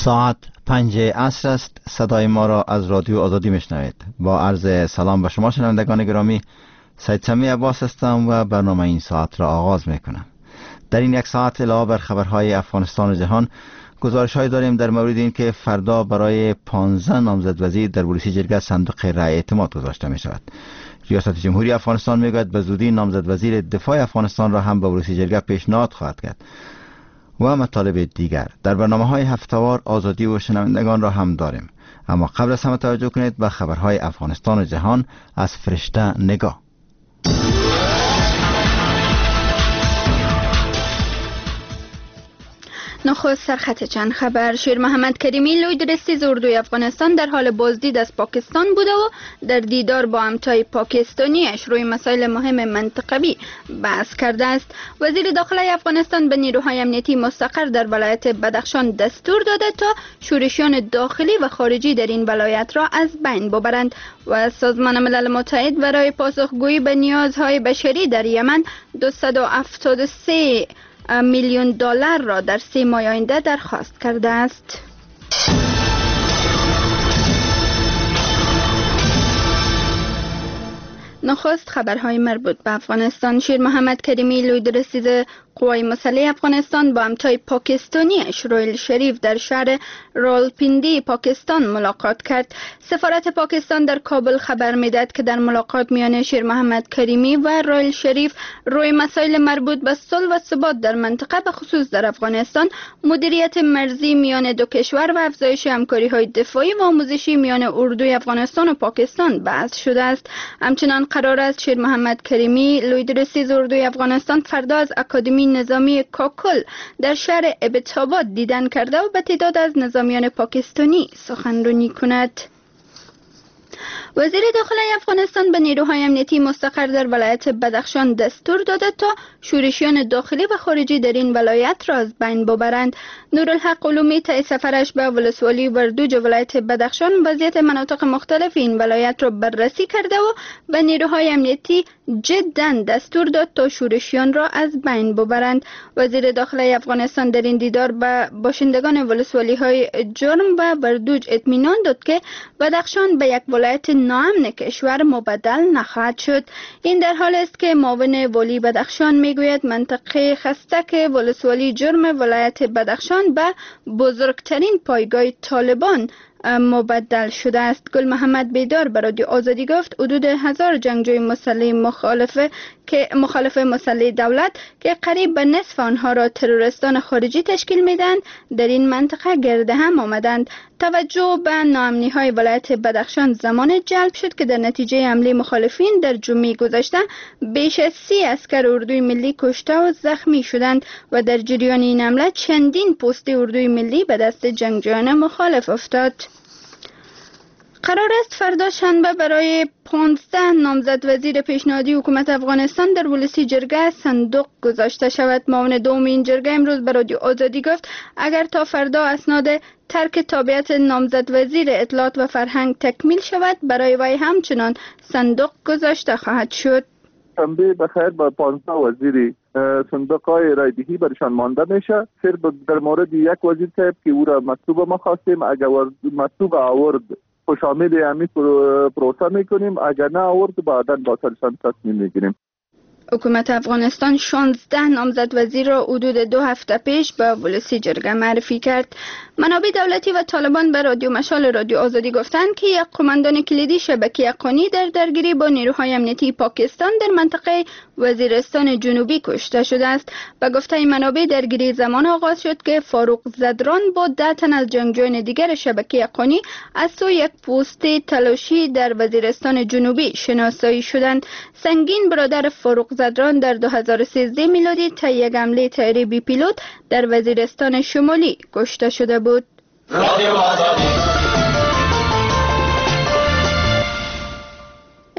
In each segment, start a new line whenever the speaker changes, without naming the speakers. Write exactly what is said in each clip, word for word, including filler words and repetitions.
ساعت پنج عصر است. صدای ما را از رادیو آزادی میشنوید. با عرض سلام به شما شنوندگان گرامی، سید سمی عباس هستم و برنامه این ساعت را آغاز میکنم. در این یک ساعت علاوه بر خبرهای افغانستان و جهان، گزارش‌هایی داریم در مورد این که فردا برای پانزده نامزد وزیر در بلوسی جرگه صندوق رای اعتماد گذاشته می شود. ریاست جمهوری افغانستان میگوید به زودی نامزد وزیر دفاع افغانستان را هم به بلوسی جرگه پیشنهاد خواهد کرد. و مطالب دیگر در برنامه‌های هفته‌وار آزادی و شنوندگان را هم داریم. اما قبل از همه توجه کنید به خبرهای افغانستان و جهان از فرشته نگاه.
نخست سرخط چند خبر. شیر محمد کریمی لوی درستیز اردوی افغانستان در حال بازدید از پاکستان بوده و در دیدار با همتای پاکستانیش روی مسائل مهم منطقوی بحث کرده است. وزیر داخله افغانستان به نیروهای امنیتی مستقر در ولایت بدخشان دستور داده تا شورشیان داخلی و خارجی در این ولایت را از بین ببرند و سازمان ملل متحد برای پاسخگویی به نیازهای بشری در یمن دویست و هفتاد و سه میلیون دلار را در سه ماه آینده درخواست کرده است. نخست خبرهای مربوط به افغانستان. شیر محمد کریمی لوی درستیز قوای مسلح افغانستان با همتای پاکستانیش رویل شریف در شهر راولپیندی پاکستان ملاقات کرد. سفارت پاکستان در کابل خبر میداد که در ملاقات میان شیر محمد کریمی و رویل شریف روی مسائل مربوط به صلح و ثبات در منطقه به خصوص در افغانستان، مدیریت مرزی میان دو کشور و افزایش همکاری‌های دفاعی و آموزشی میان اردوی افغانستان و پاکستان بحث شده است. همچنین قرار است شیر محمد کریمی لوی درستیز اردوی افغانستان فردا از اکادمی نظامی کاکل در شهر ابتاباد دیدن کرده و به تعداد از نظامیان پاکستانی سخنرانی کند. وزیر داخله افغانستان به نیروهای امنیتی مستقر در ولایت بدخشان دستور داده تا شورشیان داخلی و خارجی در این ولایت را از بین ببرند. نورالحق علومی طی سفرش به ولسوالی وردوج ولایت بدخشان وضعیت مناطق مختلف این ولایت را بررسی کرده و به نیروهای امنیتی جداً دستور داد تا شورشیان را از بین ببرند. وزیر داخله افغانستان در این دیدار به باشندگان ولسوالی های جرم و وردوج اطمینان داد که بدخشان به یک ولایت ناامن کشور مبدل نخواهد شد. این در حال است که معاون والی بدخشان میگوید منطقه خستک ولسوالی جرم ولایت بدخشان به بزرگترین پایگاه طالبان مبدل شده است. گل محمد بیدار به رادیو آزادی گفت حدود هزار جنگجوی مسلح مخالف که مخالف مسلح دولت که قریب به نصف آنها را تروریستان خارجی تشکیل میدن در این منطقه گرد هم آمدند. توجه به ناامنی های ولایت بدخشان زمان جلب شد که در نتیجه حمله مخالفین در جمعه گذشته بیش از سی عسکر اردوی ملی کشته و زخمی شدند و در جریان این حمله چندین پست اردوی ملی به دست جنگجویان مخالف افتاد. قرار است فردا شنبه برای پانزده نامزد وزیر پیشنهادی حکومت افغانستان در ولسی جرگه صندوق گذاشته شود. معاون دوم این جرگه امروز به رادیو آزادی گفت اگر تا فردا اسناد ترک تابعیت نامزد وزیر اطلاعات و فرهنگ تکمیل شود برای وی همچنان صندوق گذاشته خواهد شد.
شنبه بخیر با پانزده وزیر صندوق های رایدهی برشان مانده میشه. صرف در مورد یک وزیر صاحب که او را مطلوب ما خواستیم، اگر مطلوب آورد خوش آمد همی پروسه میکنیم، اگر نه آورد بعدا با سرشان تصمیم میگیریم.
حکومت افغانستان شانزده نامزد وزیر را حدود دو هفته پیش به ولسی جرگه معرفی کرد. منابع دولتی و طالبان به رادیو مشال رادیو آزادی گفتند که یک قماندان کلیدی شبکه اقانی در درگیری با نیروهای امنیتی پاکستان در منطقه وزیرستان جنوبی کشته شده است. به گفته منابع درگیری زمان آغاز شد که فاروق زدران با ده تن از جنگجویان دیگر شبکه اقانی از سوی یک پست تلاشی در وزیرستان جنوبی شناسایی شدند. سنگین برادر فاروق زدران در دو هزار و سیزده میلادی طی یک حمله طیاره بی پیلوت در وزیرستان شمالی کشته شده بود.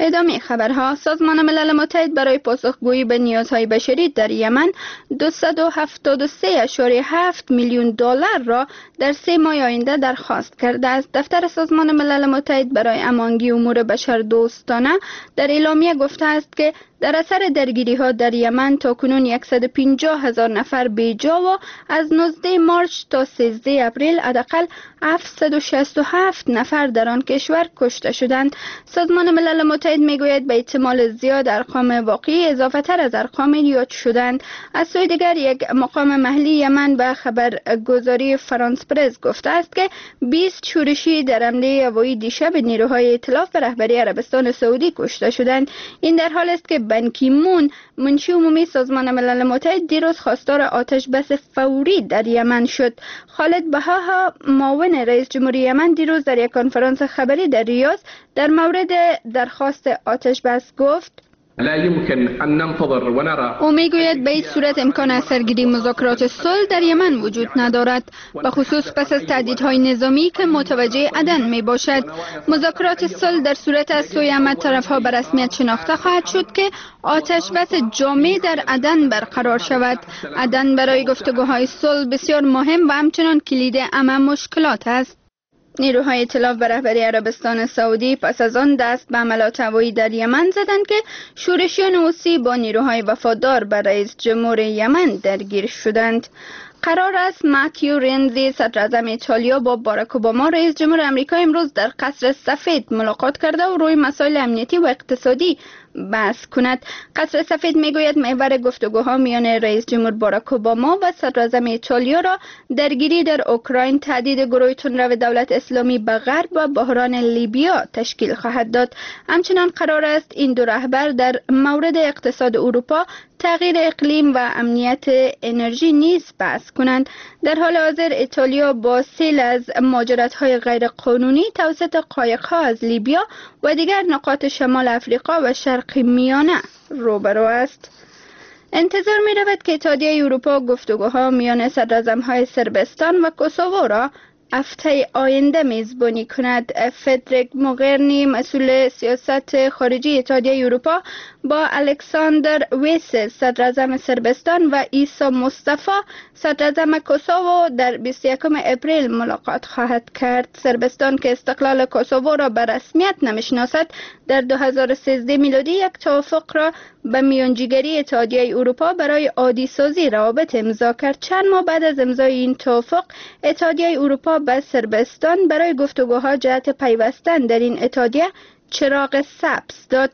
ادامه خبرها، سازمان ملل متحد برای پاسخگویی به نیازهای بشری در یمن دویست و هفتاد و سه ممیز هفت میلیون دلار را در سه ماه آینده درخواست کرده است. دفتر سازمان ملل متحد برای امانگی امور بشر دوستانه در اعلامیه گفته است که در اثر درگیری ها در یمن تاکنون صد و پنجاه هزار نفر بیجا و از نوزده مارچ تا سیزده اپریل حداقل هفتصد و شصت و هفت نفر در آن کشور کشته شدند. سازمان ملل متحد میگوید به احتمال زیاد ارقام واقعی اضافه تر از ارقام یاد شدند. از سوی دیگر یک مقام محلی یمن به خبرگزاری فرانس پرس گفته است که بیست شورشی در حمله هوایی دیشب نیروهای ائتلاف به رهبری عربستان سعودی کشته شدند. این در حال است که بن کی مون منشی عمومی سازمان ملل متحد دیروز خواستار آتش بس فوری در یمن شد. خالد بهاها معاون رئیس جمهوری یمن دیروز در یک کنفرانس خبری در ریاض در مورد درخواست آتش بس گفت
لا يمكن أن ننتظر ونرى.
او میگوید به این صورت امکان از سرگیری مذاکرات صلح در یمن وجود ندارد، به خصوص پس از تهدیدهای نظامی که متوجه عدن می باشد. مذاکرات صلح در صورت از سوی همه طرفها به رسمیت شناخته خواهد شد که آتش بس جامع در عدن برقرار شود. عدن برای گفتگوهای صلح بسیار مهم و همچنان کلید همه مشکلات است. نیروهای ائتلاف به رهبری عربستان سعودی پس از آن دست به حملات هوایی در یمن زدند که شورشیان حوثی با نیروهای وفادار به رئیس جمهور یمن درگیر شدند. قرار است ماتیو رنزی صدراعظم ایتالیا با باراک اوباما رئیس جمهور آمریکا امروز در قصر سفید ملاقات کرده و روی مسائل امنیتی و اقتصادی بحث کند. قصر سفید میگوید محور گفتگوها میان رئیس جمهور باراک اوباما و صدراعظم ایتالیا را درگیری در اوکراین، تهدید گروه تندرو دولت اسلامی به غرب و بحران لیبیا تشکیل خواهد داد. همچنان قرار است این دو رهبر در مورد اقتصاد اروپا، تغییر اقلیم و امنیت انرژی نیز بحث کنند. در حال حاضر ایتالیا با سیل از مهاجرت‌های غیرقانونی توسط قایق‌ها از لیبیا و دیگر نقاط شمال افریقا و شرق میانه روبرو است. انتظار می رود که اتحادیه اروپا گفتگوها میان صدراعظم‌های صربستان و کوسوو را هفته آینده میزبانی کند. فدریک موگرینی مسئول سیاست خارجی اتحادیه اروپا با الکساندر ویسس صدراعظم صربستان و عیسی مصطفی صدراعظم کوسوو در بیست و یکم اپریل ملاقات خواهد کرد. صربستان که استقلال کوسوو را به رسمیت نمیشناسد در دو هزار و سیزده میلادی یک توافق را به میانجیگری اتحادیه اروپا برای عادی سازی روابط امضا کرد. چند ماه بعد از امضای این توافق اتحادیه اروپا به صربستان برای گفتگوها جهت پیوستن در این اتحادیه چراغ سبز داد.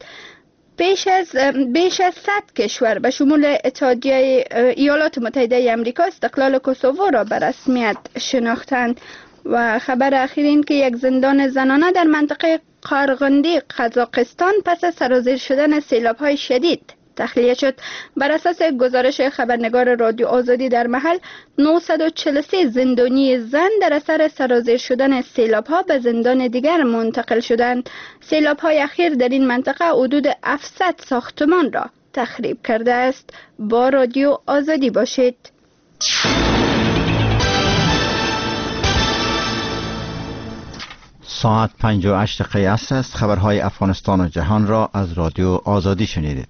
بیش از بیش از صد کشور به شمول اتحادیه ایالات متحده آمریکا استقلال کوسوو را به رسمیت شناختند. و خبر اخیر این که یک زندان زنانه در منطقه قارغندی قزاقستان پس از سرازیر شدن سیلاب‌های شدید تخلیه شد. بر اساس گزارش خبرنگار رادیو آزادی در محل، نهصد و چهل و سه زندانی زن در اثر سرازیر شدن سیلاب‌ها به زندان دیگر منتقل شدند. سیلاب‌های اخیر در این منطقه حدود هفتصد ساختمان را تخریب کرده است. با رادیو آزادی باشید.
ساعت پنج و هشت دقیقه عصر است. خبرهای افغانستان و جهان را از رادیو آزادی شنیدید.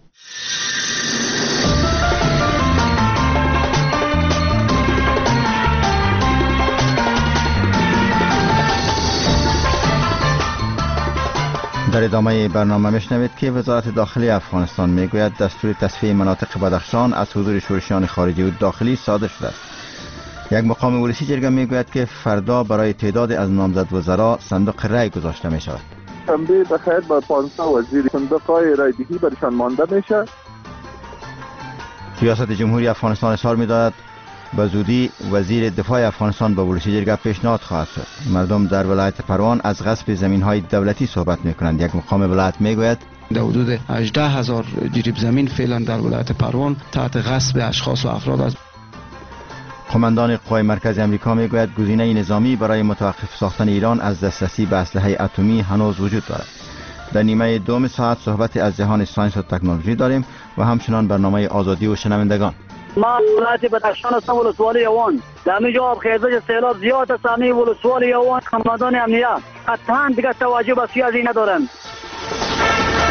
در ادامه برنامه میشنوید که وزارت داخلی افغانستان میگوید دستور تصفیه مناطق بدخشان از حضور شورشیان خارجی و داخلی صادر شده است. یک مقام ولسی جرگه میگوید که فردا برای تعداد از نامزد وزرا صندوق رای گذاشته می شود.
شنبه بخیر با پانزده وزیر صندوق رای دهی برشان مانده میشه.
ریاست جمهوری افغانستان اظهار می‌دارد به زودی وزیر دفاع افغانستان به ولسی جرگه پیشنهاد خواهد شد. مردم در ولایت پروان از غصب زمین‌های دولتی صحبت می‌کنند. یک مقام ولایت میگوید
در حدود هجده هزار جریب زمین فعلا در ولایت پروان تحت غصب اشخاص و افراد است.
قماندان قوای مرکزی آمریکا میگوید گزینه نظامی برای متوقف ساختن ایران از دسترسی به اسلحه اتمی هنوز وجود دارد. در نیمه دوم ساعت صحبت از جهان ساینس و تکنولوژی داریم و همچنان برنامه آزادی و شنوندگان.
ما ولایت بدخشان هستم، ولسوالی یوان. در اینجا آبخیزش سیلاب زیاد است. همین ولسوالی یوان قماندان امنیت قطعا دیگه توجه به سیاسی ندارند.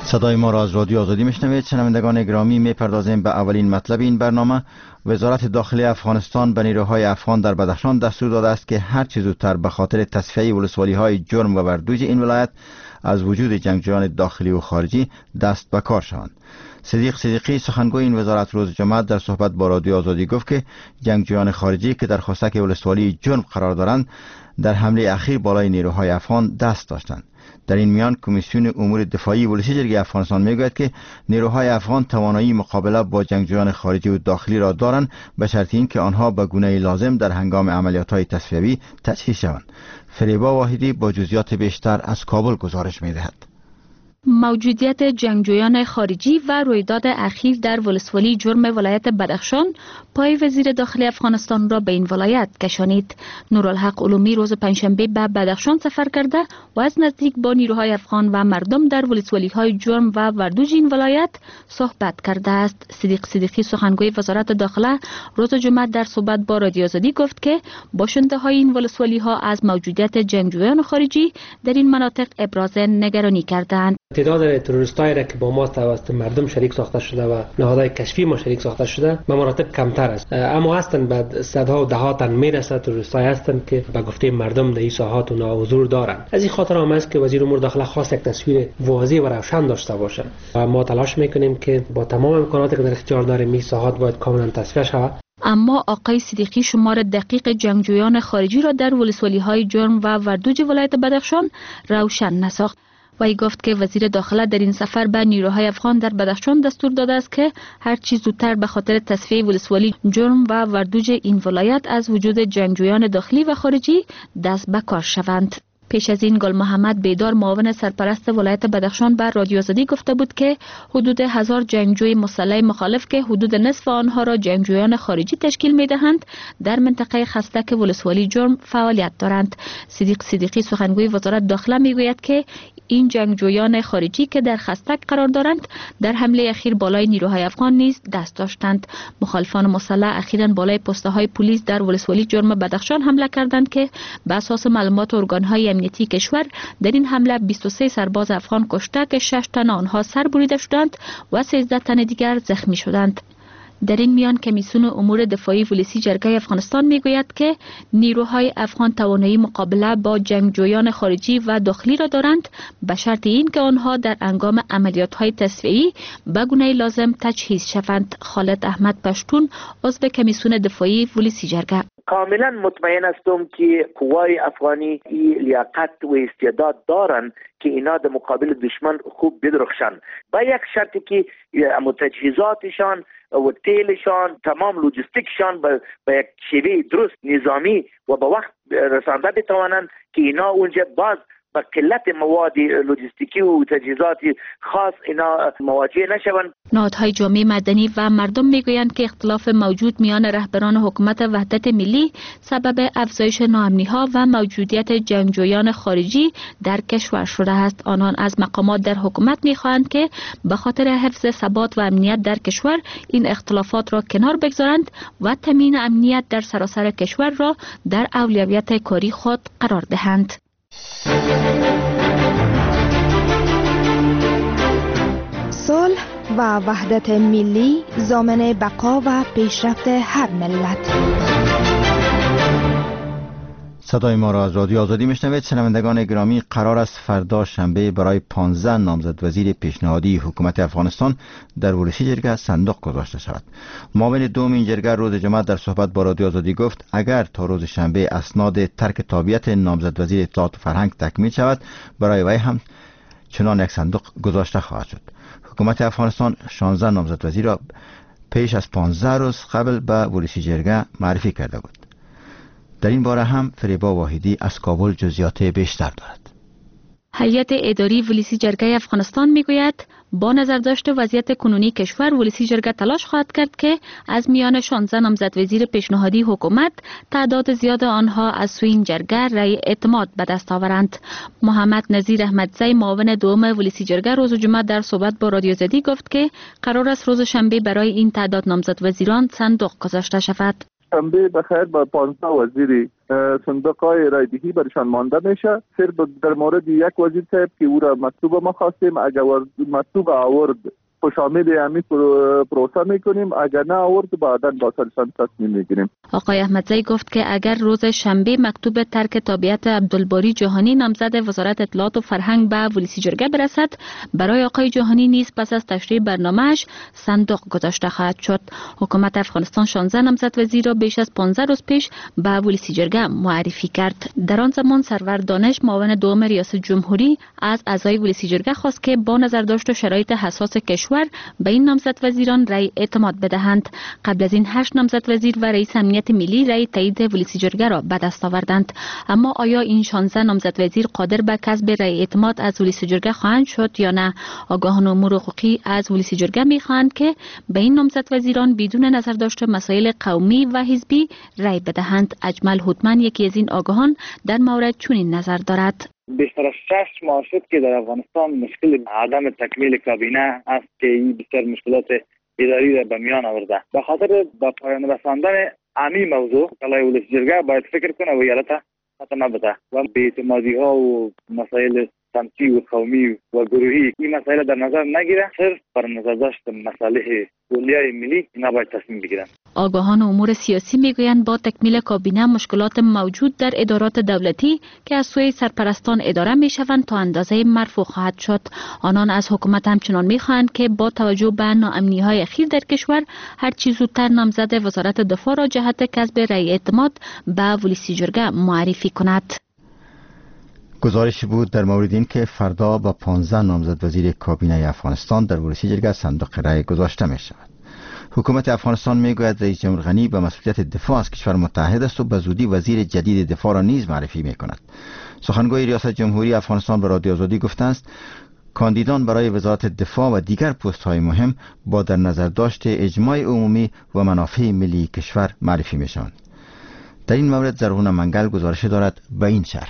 صدای ما را از رادیو آزادی میشنوید. شنوندگان گرامی، میپردازیم به اولین مطلب این برنامه. وزارت داخلی افغانستان به نیروهای افغان در بدخشان دستور داده است که هر چه زودتر به خاطر تصفیه ولسوالی های جرم و بردوج این ولایت از وجود جنگجویان داخلی و خارجی دست به کار شوند. صدیق صدیقی سخنگوی این وزارت روز جمعه در صحبت با رادیو آزادی گفت که جنگجویان خارجی که در خستک ولسوالی جرم قرار دارند در حمله اخیر بالای نیروهای افغان دست داشتند. در این میان کمیسیون امور دفاعی ولسی جرگه افغانستان میگوید که نیروهای افغان توانایی مقابله با جنگجویان خارجی و داخلی را دارند به شرط اینکه آنها به گونه لازم در هنگام عملیات‌های تصفیه‌ای تجهیز شوند. فریبا واحدی با جزئیات بیشتر از کابل گزارش می‌دهد.
موجودیت جنگجویان خارجی و رویداد اخیر در ولسوالی جرم ولایت بدخشان پای وزیر داخلی افغانستان را به این ولایت کشانید. نورالحق علومی روز پنجشنبه به بدخشان سفر کرده و از نزدیک با نیروهای افغان و مردم در ولسوالی های جرم و وردوج این ولایت صحبت کرده است. صدیق صدیقی سخنگوی وزارت داخله روز جمعه در صحبت با رادیو آزادی گفت که باشنده های این ولسوالی ها از موجودیت جنگجویان خارجی در این مناطق ابراز نگرانی کردند.
تعداد تروریستایی را که با ما توسط مردم شریک ساخته شده و نهادهای کشفی ما شریک ساخته شده به مراتب کمتر است، اما هستند به صدها و دهها تن میرسه تروریستایی هستند که به گفته مردم در این ساحات و حضور دارند. از این خاطر هم است که وزیر امور داخله خواست یک تصویر واضح و روشن داشته باشه و ما تلاش میکنیم که با تمام امکاناتی که در اختیار داریم این ساحات باید کاملا تصفیه شود.
اما آقای صدیقی شمار دقیق جنگجویان خارجی را در ولسوالی های جرم و وردوج ولایت بدخشان روشن نساخت. وی گفت که وزیر داخله در این سفر به نیروهای افغان در بدخشان دستور داده است که هر چیز زودتر به خاطر تصفیه ولسوالی جرم و وردوج این ولایت از وجود جنگجویان داخلی و خارجی دست به کار شوند. پیش از این گل محمد بیدار معاون سرپرست ولایت بدخشان بر رادیو آزادی گفته بود که حدود هزار جنگجوی مسلح مخالف که حدود نصف آنها را جنگجویان خارجی تشکیل می دهند در منطقه خستک ولسوالی جرم فعالیت دارند. صدیق صدیقی سخنگوی وزارت داخله می گوید که این جنگجویان خارجی که در خستک قرار دارند در حمله اخیر بالای نیروهای افغان نیز دست داشتند. مخالفان مسلح اخیراً بالای پست‌های پلیس در ولسوالی جرم بدخشان حمله کردند که به اساس معلومات ارگان‌های امنیتی کشور در این حمله بیست و سه سرباز افغان کشته که شش تن آنها سر بریده شدند و سیزده تن دیگر زخمی شدند. در این میان کمیسیون امور دفاعی ولسی جرگه افغانستان میگوید که نیروهای افغان توانایی مقابله با جنگجویان خارجی و داخلی را دارند به شرط اینکه آنها در هنگام عملیات‌های تصفیه‌ای به گونه لازم تجهیز شوند. خالد احمد پشتون عضو کمیسیون دفاعی ولسی جرگه:
کاملا مطمئن هستم که قوای افغانی لیاقت و استعداد دارند که اینا در مقابل دشمن خوب بدرخشند، با یک شرطی که تجهیزاتشان و تیلشان تمام لوجستیکشان به یک شیوه درست نظامی و به وقت رسانده بتوانند که اینا اونجا باز با قلت مواد لوجستیکی و تجهیزات خاص اینا مواجه نشوند.
نهادهای جامعه مدنی و مردم میگویند که اختلاف موجود میان رهبران حکومت وحدت ملی سبب افزایش ناامنی‌ها و موجودیت جنگجویان خارجی در کشور شده است. آنان از مقامات در حکومت میخواهند که به خاطر حفظ ثبات و امنیت در کشور این اختلافات را کنار بگذارند و تامین امنیت در سراسر کشور را در اولویت کاری خود قرار دهند.
صلح و وحدت ملی ضامن بقا و پیشرفت هر ملت.
صدای ما را از رادیو آزادی میشنوید. شنوندگان گرامی، قرار است فردا شنبه برای پانزده نامزد وزیر پیشنهادی حکومت افغانستان در ولسی جرگه صندوق گذاشته شود. معاون دوم این جرگه روز جمعه در صحبت با رادیو آزادی گفت اگر تا روز شنبه اسناد ترک تابعیت نامزد وزیر اطلاعات و فرهنگ تکمیل شود برای وی هم چنان یک صندوق گذاشته خواهد شد. حکومت افغانستان شانزده نامزد وزیر را پیش از پانزده روز قبل به ولسی جرگه معرفی کرده بود. در این باره هم فریبا واحدی از کابل جزئیات بیشتر دارد.
هیئت اداری ولسی جرگه افغانستان میگوید با نظر داشته وضعیت کنونی کشور ولسی جرگه تلاش خواهد کرد که از میان شانزده نامزد وزیر پیشنهادی حکومت تعداد زیاد آنها از سوی این جرگه رأی اعتماد به دست آورند. محمد نظیر احمدزی معاون دوم ولسی جرگه روز جمعه در صحبت با رادیو آزادی گفت که قرار است روز شنبه برای این تعداد نامزد وزیران صندوق گذاشته شود.
شنبه بخیر با پانزده وزیر صندوق‌های رایدهی برشان مانده میشه. صرف در مورد یک وزیر صاحب که او را مکتوب ما خواستیم، اگر مکتوب آورد شامل همین پروسه میکنیم، اگر نه آورد بعدا با سرشان تصمیم میگیریم.
آقای احمدزی گفت که اگر روز شنبه مکتوب ترک تابعیت عبدالباری جهانی نامزد وزارت اطلاعات و فرهنگ به ولسی جرگه برسد، برای آقای جهانی نیز پس از تشریح برنامه‌اش صندوق گذاشته خواهد شد. حکومت افغانستان شانزده نامزد وزیر را بیش از پانزده روز پیش به ولسی جرگه معرفی کرد. در آن زمان سرور دانش معاون دوم ریاست جمهوری از اعضای ولسی جرگه خواست که با نظر داشت شرایط حساس کشور به این نامزد وزیران رأی اعتماد بدهند. قبل از این هشت نامزد وزیر و رئیس امنیت ملی رأی تایید ولسی جرگه را به دست آوردند. اما آیا این شانزده نامزد وزیر قادر به کسب رأی اعتماد از ولسی جرگه خواهند شد یا نه؟ آگاهان امور حقوقی از ولسی جرگه می‌خواهند که به این نامزد وزیران بدون نظر داشته مسائل قومی و حزبی رأی بدهند. اجمل هوتمن یکی از این آگاهان در مورد چنین نظر دارد.
بیشتر از شش ماه شد که در افغانستان مشکل عدم تکمیل کابینه است که این بسیار مشکلات اداری را به میان آورده. به خاطر به پایان رساندن همین موضوع کلای ولسی جرگه باید فکر کنه و یالته ختم بده و بی‌اعتمادی ها و مسائل سمتی و قومی و گروهی این مسائل در نظر نگیره، صرف بر نظر داشت مصالح کلیه ملی نباید تصمیم بگیرند.
آگاهان امور سیاسی میگویند با تکمیل کابینه مشکلات موجود در ادارات دولتی که از سوی سرپرستان اداره میشوند تا اندازه مرفوع خواهد شد. آنان از حکومت همچنان میخواهند که با توجه به ناامنی‌های اخیر در کشور هر چه زودتر نامزد وزارت دفاع را جهت کسب رأی اعتماد به ولسی جرگه معرفی کند.
گزارشی بود در مورد این که فردا با پانزده نامزد وزیر کابینه افغانستان در ولسی جرگه صندوق رأی گذاشته می شود. حکومت افغانستان می گوید رئیس جمهور غنی به مسئولیت دفاع از کشور متحد است و به زودی وزیر جدید دفاع را نیز معرفی می کند. سخنگوی ریاست جمهوری افغانستان به رادیو آزادی گفته است کاندیدان برای وزارت دفاع و دیگر پست های مهم با در نظر داشت اجماع عمومی و منافع ملی کشور معرفی می شوند. در این مورد زرغون منگل گزارش دارد به این شرح.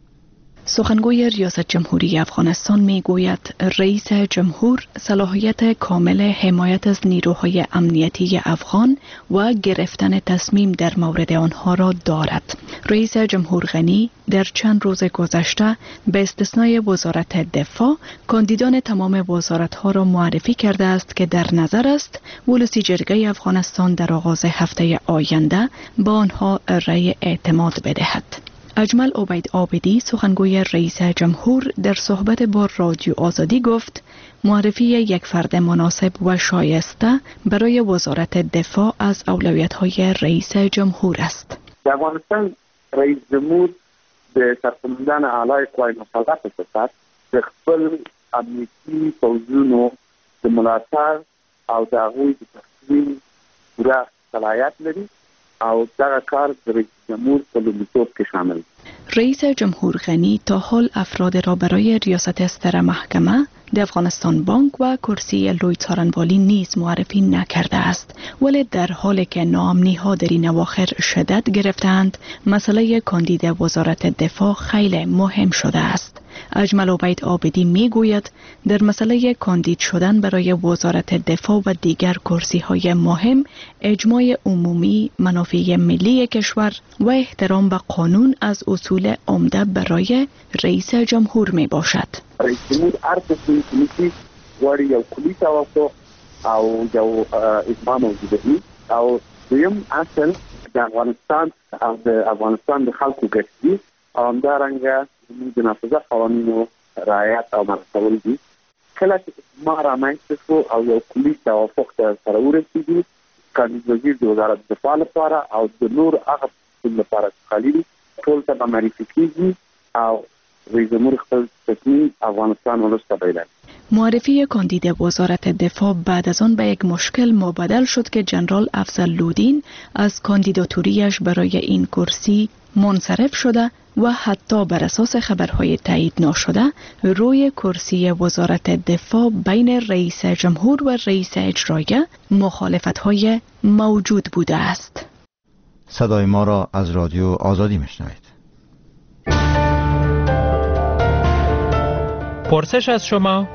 سخنگوی ریاست جمهوری افغانستان می گوید رئیس جمهور صلاحیت کامل حمایت از نیروهای امنیتی افغان و گرفتن تصمیم در مورد آنها را دارد. رئیس جمهور غنی در چند روز گذشته به استثنای وزارت دفاع کاندیدان تمام وزارت‌ها را معرفی کرده است که در نظر است ولسی جرگه افغانستان در آغاز هفته آینده با آنها رأی اعتماد بدهد. اجمل عبید عابدی سخنگوی رئیس جمهور در صحبت با رادیو آزادی گفت معرفی یک فرد مناسب و شایسته برای وزارت دفاع از اولویت‌های رئیس جمهور است.
در افغانستان رئیس جمهور به سرپرستان اعلی قوای مسلح اساس د خپل امنیتي پوځونو د ملاتړ او د هغوی د تصمیم پوره صلاحیت لري او دغه کار د رئیس جمهور په لومړیتوب کې شامل.
رئیس جمهور غنی تا حال افراد را برای ریاست ستره محکمه، د افغانستان بانک و کرسی لوی څارنوالی نیز معرفی نکرده است، ولی در حالی که ناامنی ها در این اواخر شدت گرفتند، مسئله کاندید وزارت دفاع خیلی مهم شده است. اجمل عبید عابدی می گوید در مسئله کاندید شدن برای وزارت دفاع و دیگر کرسی های مهم اجماع عمومی، منافع ملی کشور و احترام به قانون از اصول عمده برای رئیس جمهور می باشد.
رئیس جمهور هر تصمیم که نیسي غواړي یو کلي توافق او یو اجماع موجوده وي او دویم اصل د افغانستان او د افغانستان د خلکو ګټې دي او همدارنګه زموږ د نافذه قوانینو رعایت او مراعات دي. کله چې اجماع رامنځته شو او یو کلي توافق ته سره ورسېږي، کاندید وزیر د وزارت دفاع لپاره او د نور هغه پوستونو لپاره چې خالي دي ټول ته به معرفي کېږي او رئیس جمهور خپل تصمیم افغانستان ولس ته بیانوي.
معرفی کاندید وزارت دفاع بعد از آن به یک مشکل مبدل شد که جنرال افضل لودین از کاندیداتوریش برای این کرسی منصرف شده و حتی بر اساس خبرهای تایید نشده روی کرسی وزارت دفاع بین رئیس جمهور و رئیس اجرایه مخالفت‌های موجود بوده است.
صدای ما را از رادیو آزادی میشنوید.
پرسش از شما،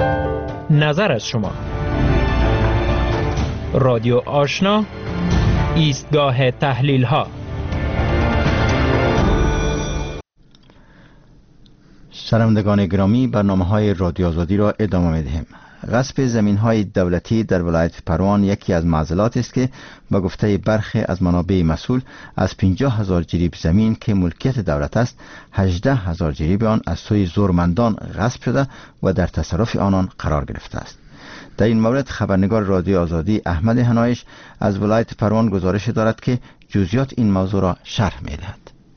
نظر از شما. رادیو آشنا ایستگاه تحلیل ها.
شنوندگان گرامی، برنامه های رادیو آزادی را ادامه می‌دهیم. غصب زمین های دولتی در ولایت پروان یکی از معضلات است که با گفته برخی از منابع مسئول از پنجاه هزار جریب زمین که ملکیت دولت است، هجده هزار جریب آن از سوی زورمندان غصب شده و در تصرف آنان قرار گرفته است. در این مورد خبرنگار رادیو آزادی احمد هنایش از ولایت پروان گزارش دارد که جزئیات این موضوع را شرح می‌دهد.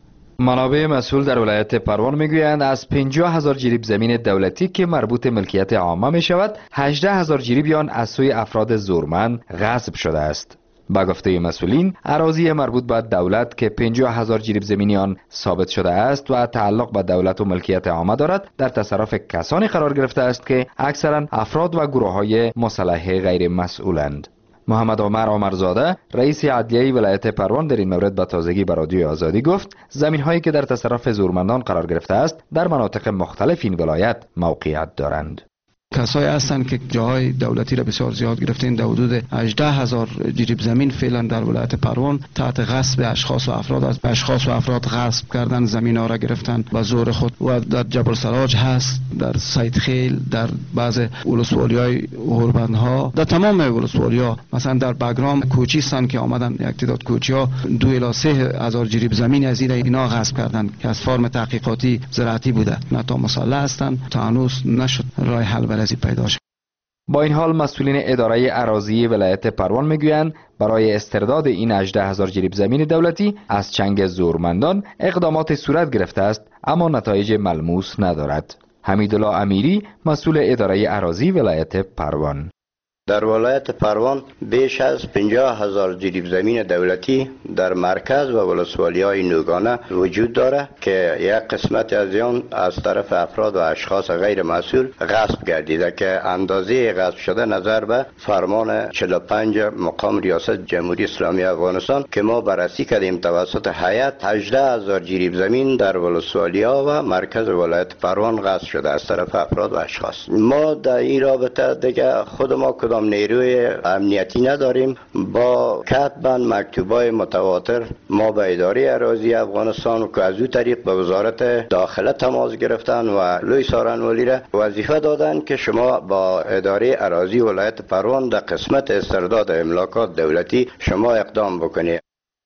منابع مسئول در ولایت پروان میگویند از پنجاه هزار جریب زمین دولتی که مربوط ملکیت عامه می شود، هجده هزار جریب آن از سوی افراد زورمند غصب شده است. با گفته مسئولین، اراضی مربوط به دولت که پنجاه هزار جریب زمینی آن ثابت شده است و تعلق به دولت و ملکیت عامه دارد، در تصرف کسانی قرار گرفته است که اکثرا افراد و گروه‌های مسلح غیر مسئولند. محمد عمر عمرزاده، رئیس عدلیه ولایت پروان، در این مورد به تازگی به رادیو آزادی گفت زمین هایی که در تصرف زورمندان قرار گرفته است در مناطق مختلف این ولایت موقعیت دارند.
کسایی هستند که جاهای دولتی را بسیار زیاد گرفتین. در حدود هجده هزار جریب زمین فعلا در ولایت پروان تحت غصب اشخاص و افراد است. اشخاص و افراد غصب کردن زمین ها را گرفتن به زور خود و در جبل سراج هست، در سید خیل، در بعض ولسوالی های هوربند ها، در تمام ولسوالی ها. مثلا در بگرام کوچی هستند که آمدن یک تعداد کوچی ها دو الی سه هزار جریب زمین از اینا غصب کردن که از فرم تحقیقاتی زراعتی بوده. نه تا مسلح هستند، تا هنوز نشد راه حل برای پیدا شد.
با این حال مسئولین اداره اراضی ولایت پروان میگویند برای استرداد این هجده هزار جریب زمین دولتی از چنگ زورمندان اقدامات صورت گرفته است، اما نتایج ملموس ندارد. حمیدالله امیری، مسئول اداره اراضی ولایت پروان:
در ولایت پروان بیش از پنجاه هزار جریب زمین دولتی در مرکز و ولسوالی‌های نوگانه وجود دارد که یک قسمت از آن از طرف افراد و اشخاص غیر مسئول غصب گردیده که اندازه غصب شده نظر به فرمان چهل و پنج مقام ریاست جمهوری اسلامی افغانستان که ما بررسی کردیم توسط هیئت، هجده هزار جریب زمین در ولسوالی‌ها و مرکز ولایت پروان غصب شده از طرف افراد و اشخاص. ما در این رابطه دیگه خود ما کدام نیروی امنیتی نداریم. با کتباً مکتوبای متواتر ما به اداره اراضی افغانستان که از او طریق به وزارت داخله تماس گرفتن و لوی سارنوالی را وظیفه دادن که شما با اداره اراضی ولایت پروان در قسمت استرداد املاکات دولتی شما اقدام بکنید.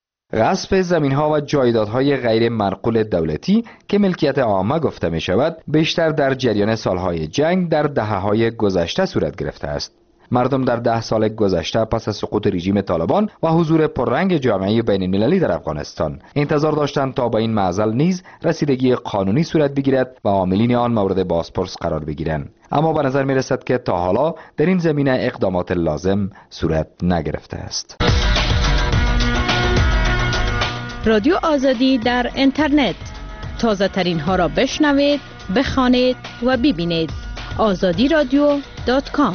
غصب زمین‌ها و جایدادهای غیر منقول دولتی که ملکیت عامه گفته می شود، بیشتر در جریان سالهای جنگ در دهه‌های گذشته صورت گرفته است. مردم در ده سال گذشته پس از سقوط رژیم طالبان و حضور پررنگ جامعه بین المللی در افغانستان انتظار داشتند تا با این معضل نیز رسیدگی قانونی صورت بگیرد و عاملین آن مورد بازپرس قرار بگیرند، اما به نظر می رسد که تا حالا در این زمینه اقدامات لازم صورت نگرفته است.
رادیو آزادی در اینترنت، تازه ترین ها را بشنوید، بخوانید و ببینید. آزادی رادیو دات کام.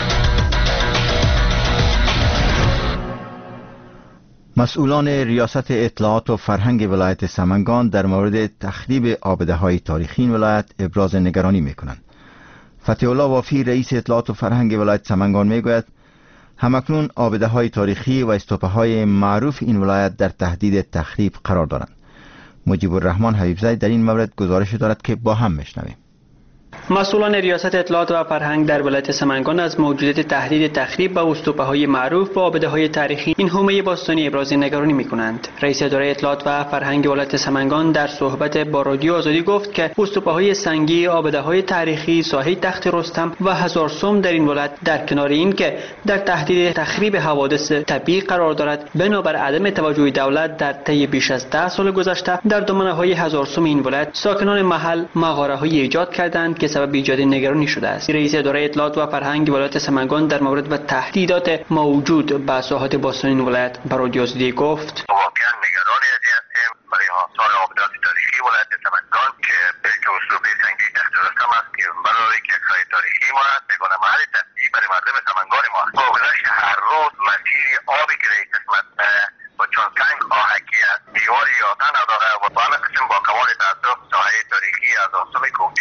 مسئولان ریاست اطلاعات و فرهنگ ولایت سمنگان در مورد تخریب آبده‌های تاریخی این ولایت ابراز نگرانی می‌کنند. فتح الله وافی، رئیس اطلاعات و فرهنگ ولایت سمنگان، میگوید همکنون آبده‌های تاریخی و استوپه‌های معروف این ولایت در تهدید تخریب قرار دارند. مجیب الرحمن حبیبزاده در این مورد گزارش دارد که با هم میشنویم.
مسئولان ریاست اطلاعات و فرهنگ در ولایت سمنگان از موجودیت تهدید تخریب و استوپه‌های معروف و آبده‌های تاریخی این حومه باستانی ابراز نگرانی می‌کنند. رئیس اداره اطلاعات و فرهنگ ولایت سمنگان در صحبت با رادیو آزادی گفت که استوپه‌های سنگی، آبده‌های تاریخی، ساحه تخت رستم و هزار سوم در این ولایت در کنار این که در تهدید تخریب حوادث طبیعی قرار دارد، بنابر عدم توجه دولت در طی بیش از ده سال گذشته در دامنه‌های هزار سوم این ولایت ساکنان محل مغاره‌های ایجاد کردند که سبب ایجاد نگرانی شده است. رئیس اداره اطلاعات و فرهنگ ولایت سمنگان در مورد و تهدیدات موجود به ساحات باستانی ولایت به رادیو آزادی گفت:
واقعا نگرانی هستیم برای آثار آبدات تاریخی ولایت سمنگان که که استوپه سنگی تخت رستم است که برای کسای تاریخی ما است، میگن محل تفریح برای مردم سمنگان ما است. با گذشت هر روز مسیر آبی که در قسمت با چون سنگ آهکی است، دیواری یادن نداره و با همه قسم با کمال تاسف ساحه تاریخی از آسم کوبیار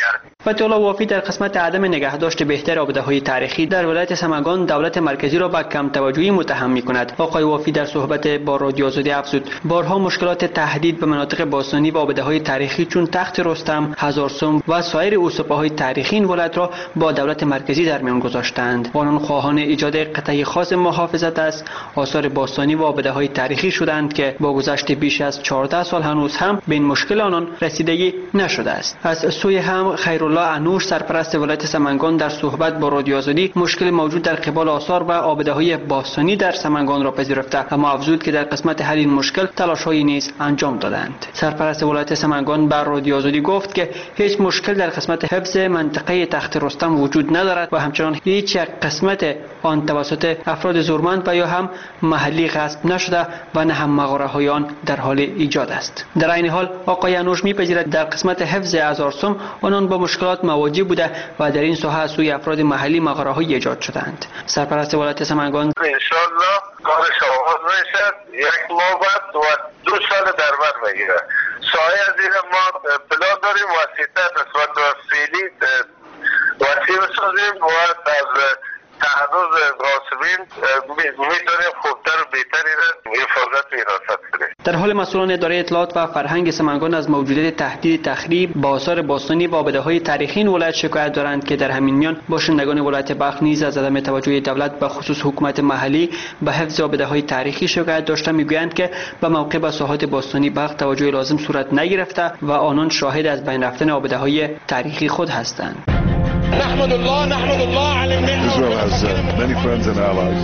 فتح الله وافی در قسمت عدم نگهداشت بهتر آبده‌های تاریخی در ولایت سمنگان دولت مرکزی را به کم توجهی متهم می‌کند. آقای وافی در صحبت با رادیو آزادی افزود بارها مشکلات تهدید به مناطق باستانی و آبده‌های تاریخی چون تخت رستم، هزارسوم و سایر استوپاهای تاریخی این ولایت را با دولت مرکزی در میان گذاشتند. آنان خواهان ایجاد قطعه خاص محافظت است آثار باستانی و آبده‌های تاریخی شدند که با گذشت بیش از چهارده سال هنوز هم به این مشکل آنان رسیدگی نشده است. از سوی هم خیرالله انوش سرپرست ولایت سمنگان در صحبت با رادیو آزادی مشکل موجود در قبال آثار و آبده‌های باستانی در سمنگان را پذیرفته، اما افزود که در قسمت حل این مشکل تلاش‌هایی نیز انجام دادند. سرپرست ولایت سمنگان بر رادیو آزادی گفت که هیچ مشکل در قسمت حفظ منطقه تخت رستم وجود ندارد و همچنان هیچ یک قسمت آن توسط افراد زورمند و یا هم محلی غصب نشده و نه هم مغاره‌های آن در حال ایجاد است. در این حال آقای انوش می‌پذیرد در قسمت حفظ هزارسوم آنان با مشکلات مواجه بوده و در این ساحه از سوی افراد محلی مغاره‌های ایجاد شدند. سرپرست ولایت سمنگان
ان شاءالله کارش آغاز میشه، یک ماه بعد و دو سال در بر میگیره. سایه از این ما پلان داریم واسطه نسبت به فعلی وسیع بسازیم و از تحدث غاصبین میتونیم خوبتر و بهتری را حفاظت و حراست کنیم.
در حال مسئولان اداره اطلاعات و فرهنگ سمنگان از موجودیت تهدید تخریب با آثار باستانی و آبده‌های تاریخی این ولایت شکایت دارند که در همین میان باشندگان ولایت بلخ نیز از عدم توجه دولت به خصوص حکومت محلی به حفظ آبده‌های تاریخی شکایت داشته. میگویند که به موقع به ساحات باستانی بلخ توجه لازم صورت نگرفته و آنان شاهد از بین رفتن آبده‌های تاریخی خود هستند.
نحمد الله نحمد الله على النعمة. Israel has uh, many friends and allies.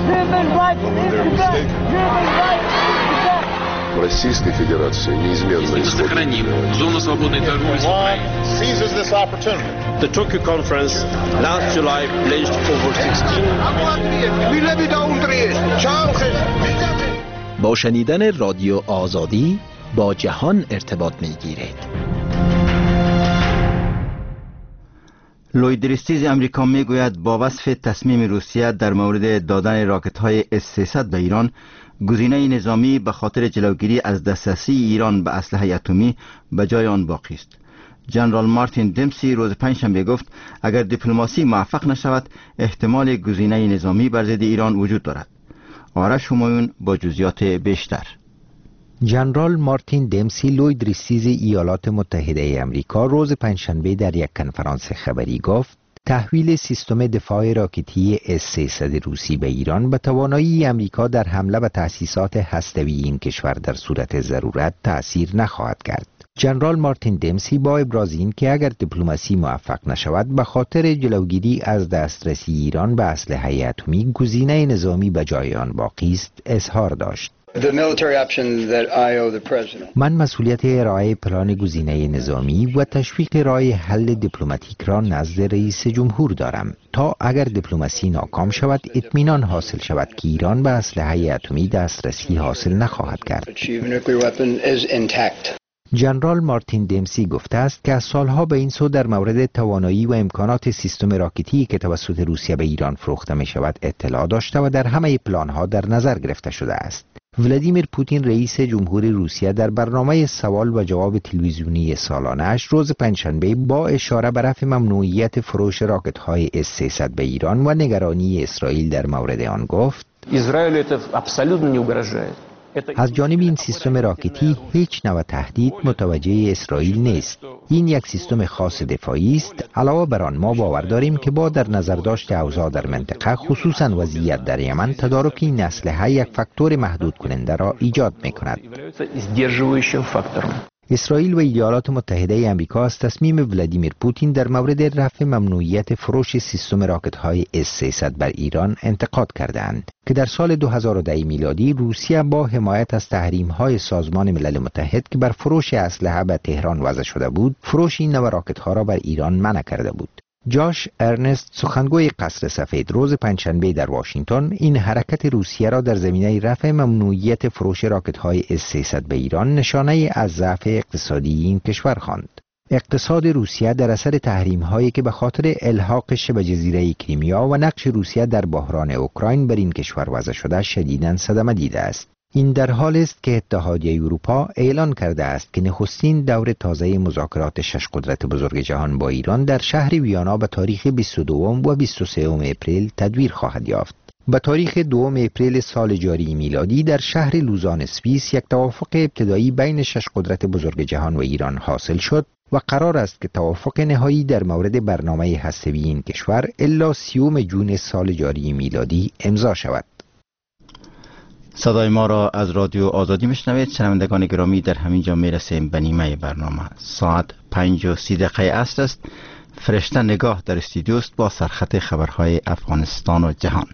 Российской Федерации неизменно
сохраним зону свободной торговли с Украиной. Seizes this opportunity. The Tokyo conference last July pledged over sixteen.
با شنیدن رادیو آزادی با جهان ارتباط می‌گیرید.
لوید ریستیز امریکا میگوید با وصف تصمیم روسیه در مورد دادن راکت‌های اس سیصد به ایران، گزینه نظامی به خاطر جلوگیری از دسترسی ایران به اسلحه اتمی به جای آن باقی است. جنرال مارتین دمسی روز پنجشنبه گفت اگر دیپلماسی موفق نشود احتمال گزینه نظامی بر ضد ایران وجود دارد. آرش همایون با جزئیات بیشتر.
جنرال مارتین دمسی لوید ریستیز ایالات متحده ای آمریکا روز پنجشنبه در یک کنفرانس خبری گفت تحویل سیستم دفاع راکتی اس سیصد روسی به ایران به توانایی آمریکا در حمله به تأسیسات هسته‌ای این کشور در صورت ضرورت تأثیر نخواهد کرد. جنرال مارتین دمسی با ابراز این که اگر دیپلماسی موفق نشود به خاطر جلوگیری از دسترسی ایران به اسلحه اتمی گزینه نظامی به جای آن باقی است اظهار داشت. من مسئولیت ارائه پلان گزینه نظامی و تشویق راه حل دیپلماتیک را نزد رئیس جمهور دارم تا اگر دیپلماسی ناکام شود اطمینان حاصل شود که ایران به اسلحه اتمی دسترسی حاصل نخواهد کرد. جنرال مارتین دمسی گفته است که از سالها به این سو در مورد توانایی و امکانات سیستم راکتی که توسط روسیه به ایران فروخته می شود اطلاع داشته و در همه پلانها در نظر گرفته شده است. ولادیمیر پوتین رئیس جمهوری روسیه در برنامه سوال و جواب تلویزیونی سالانه‌اش روز پنجشنبه با اشاره به رفع ممنوعیت فروش راکت‌های اس سیصد به ایران و نگرانی اسرائیل در مورد آن گفت
اسرائیل ابسولوتن نمیگرجه.
از جانب این سیستم راکتی هیچ نوع تهدید متوجه اسرائیل نیست. این یک سیستم خاص دفاعی است. علاوه بر آن ما باور داریم که با در نظر داشت اوضاع در منطقه خصوصا وضعیت در یمن تدارک این اسلحه یک فاکتور محدود کننده را ایجاد می کند. اسرائیل و ایالات متحده آمریکا از تصمیم ولادیمیر پوتین در مورد رفع ممنوعیت فروش سیستم راکت‌های اس سیصد بر ایران انتقاد کردند که در سال دو هزار و ده میلادی روسیه با حمایت از تحریم‌های سازمان ملل متحد که بر فروش اسلحه به تهران وضع شده بود، فروش این نوع راکت‌ها را بر ایران منع کرده بود. جاش ارنست سخنگوی قصر سفید روز پنجشنبه در واشنگتن این حرکت روسیه را در زمینه رفع ممنوعیت فروش راکت‌های اس سیصد به ایران نشانه از ضعف اقتصادی این کشور خواند. اقتصاد روسیه در اثر تحریم‌هایی که به خاطر الحاق شبه جزیره کریمیا و نقش روسیه در بحران اوکراین بر این کشور وضع شده شدیداً صدمه دیده است. این در حال است که اتحادیه اروپا اعلان کرده است که نخستین دور تازه مذاکرات شش قدرت بزرگ جهان با ایران در شهر ویانا به تاریخ بیست و دو و بیست و سه اپریل تدویر خواهد یافت. به تاریخ دوم اپریل سال جاری میلادی در شهر لوزان سوئیس یک توافق ابتدایی بین شش قدرت بزرگ جهان و ایران حاصل شد و قرار است که توافق نهایی در مورد برنامه هسته‌ای این کشور الا سیوم جون سال جاری میلادی امضا شود.
صدای ما را از رادیو آزادی میشنوید. شنوندگان گرامی، در همین جا میرسیم به نیمه برنامه. ساعت پنج و سی دقیقه عصر است. فرشته نگاه در استودیو است با سرخط خبرهای افغانستان و جهان.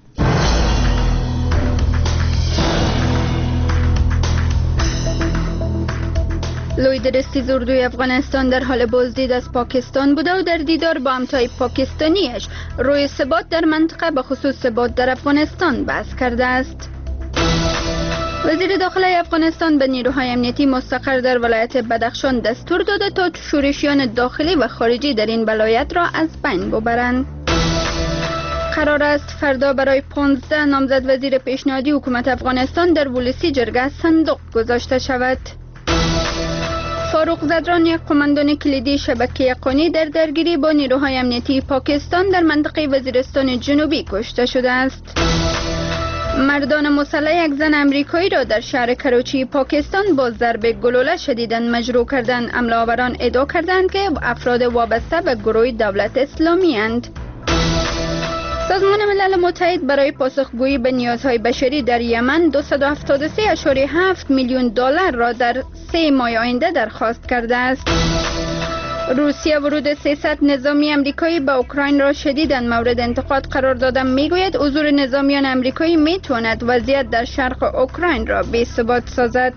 لویدرستی زوردوی افغانستان در حال بازدید از پاکستان بوده و در دیدار با همتای پاکستانیش روی ثبات در منطقه به خصوص ثبات در افغانستان بحث کرده است. وزیر داخله افغانستان به نیروهای امنیتی مستقر در ولایت بدخشان دستور داده تا شورشیان داخلی و خارجی در این ولایت را از بین ببرند. قرار است فردا برای پانزده نامزد وزیر پیشنهادی حکومت افغانستان در ولسی جرگه صندوق گذاشته شود. فاروق زدران، یک قماندان کلیدی شبکه یقانی، در درگیری با نیروهای امنیتی پاکستان در منطقه وزیرستان جنوبی کشته شده است. مردان مسلح یک زن امریکایی را در شهر کراچی پاکستان با ضرب گلوله شدیداً مجروح کردند. حمله آوران ادعا کردند که افراد وابسته به گروه دولت اسلامی اند. سازمان ملل متحد برای پاسخگویی به نیازهای بشری در یمن دویست و هفتاد و سه ممیز هفت میلیون دلار را در سه ماه آینده درخواست کرده است. روسیه ورود سیصد نظامی امریکایی به اوکراین را شدیداً مورد انتقاد قرار داده. میگوید حضور نظامیان امریکایی میتواند وضعیت در شرق اوکراین را بی‌ثبات سازد.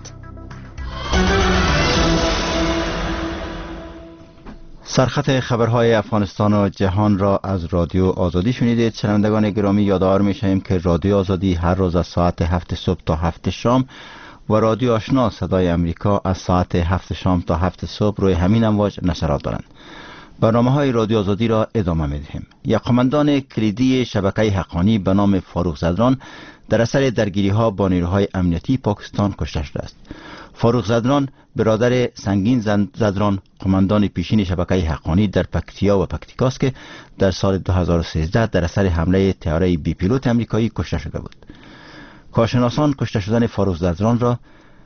سرخط خبرهای افغانستان و جهان را از رادیو آزادی شنیدید. شنوندگان گرامی، یادآور می‌شویم که رادیو آزادی هر روز از ساعت هفت صبح تا هفت شام و رادیو آشنا صدای امریکا از ساعت هفت شام تا هفت صبح روی همین امواج نشرات دارند. برنامه های رادیو آزادی را ادامه می‌دهیم. یک قماندان کلیدی شبکه حقانی به نام فاروق زدران در اثر درگیری‌ها با نیروهای امنیتی پاکستان کشته شده است. فاروق زدران برادر سنگین زدران، قماندان پیشین شبکه حقانی در پکتیا و پکتیکاست که در سال دو هزار و سیزده در اثر حمله طیاره بی پیلوت امریکایی کشته شده بود. کارشناسان کشته شدن فاروق زدران را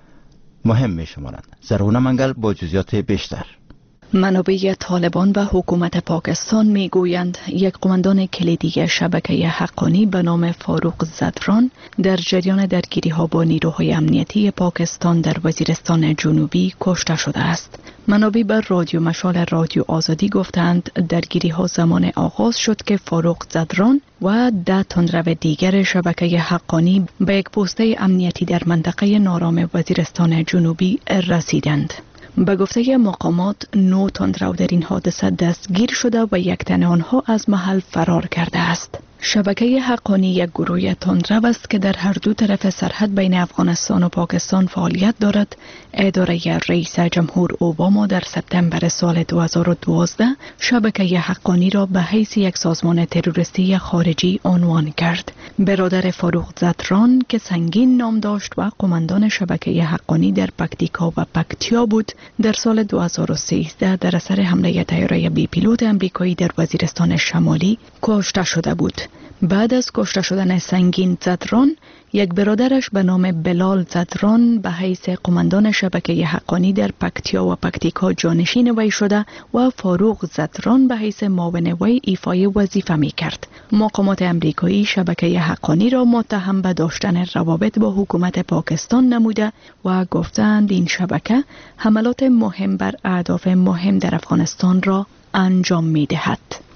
مهم می شمارند. زرغونه منگل با جزئیات بیشتر.
منابع طالبان و حکومت پاکستان می گویند یک قماندان کلیدی شبکه حقانی به نام فاروق زدران در جریان درگیری ها با نیروهای امنیتی پاکستان در وزیرستان جنوبی کشته شده است. منابع بر رادیو مشال رادیو آزادی گفتند درگیری ها زمان آغاز شد که فاروق زدران و ده تندرو دیگر شبکه حقانی به یک پوسته امنیتی در منطقه نارام وزیرستان جنوبی رسیدند. به گفته مقامات نو تندرو در این حادثه دستگیر شده و یک تن آنها از محل فرار کرده است. شبکه حقانی یک گروه تندرو است که در هر دو طرف سرحد بین افغانستان و پاکستان فعالیت دارد. اداره رئیس جمهور اوباما در سپتامبر سال دو هزار و دوازده شبکه حقانی را به حیث یک سازمان تروریستی خارجی عنوان کرد. برادر فاروق زدران که سنگین نام داشت و قماندان شبکه حقانی در پکتیکا و پکتیا بود، در سال دو هزار و سیزده در اثر حمله طیاره بی پیلوت امریکایی در وزیرستان شمالی کشته شده بود. بعد از کشته شدن سنگین زدران، یک برادرش به نام بلال زدران به حیث قماندان شبکه حقانی در پکتیا و پکتیکا جانشین وی شده و فاروق زدران به حیث معاون وی ایفای وظیفه می کرد. مقامات امریکایی شبکه حقانی را متهم به داشتن روابط با حکومت پاکستان نموده و گفتند این شبکه حملات مهم بر اهداف مهم در افغانستان را انجام می دهد.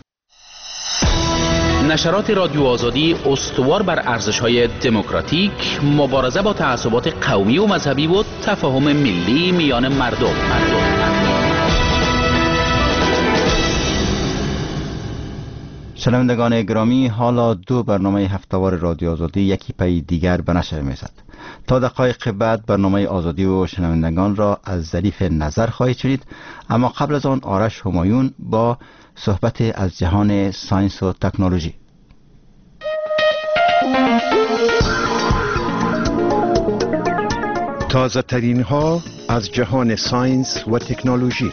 نشرات رادیو آزادی استوار بر ارزش‌های دموکراتیک، مبارزه با تعصبات قومی و مذهبی و تفاهم ملی میان مردم.
شنوندگان گرامی، حالا دو برنامه هفته‌وار رادیو آزادی یکی پی دیگر به نشر می‌رسد. تا دقایق بعد برنامه آزادی و شنوندگان را از ظریف نظر خواهید شنید، اما قبل از آن آرش همایون با صحبت از جهان ساینس و تکنولوژی.
تازه ترین ها از جهان ساینس و تکنولوژی.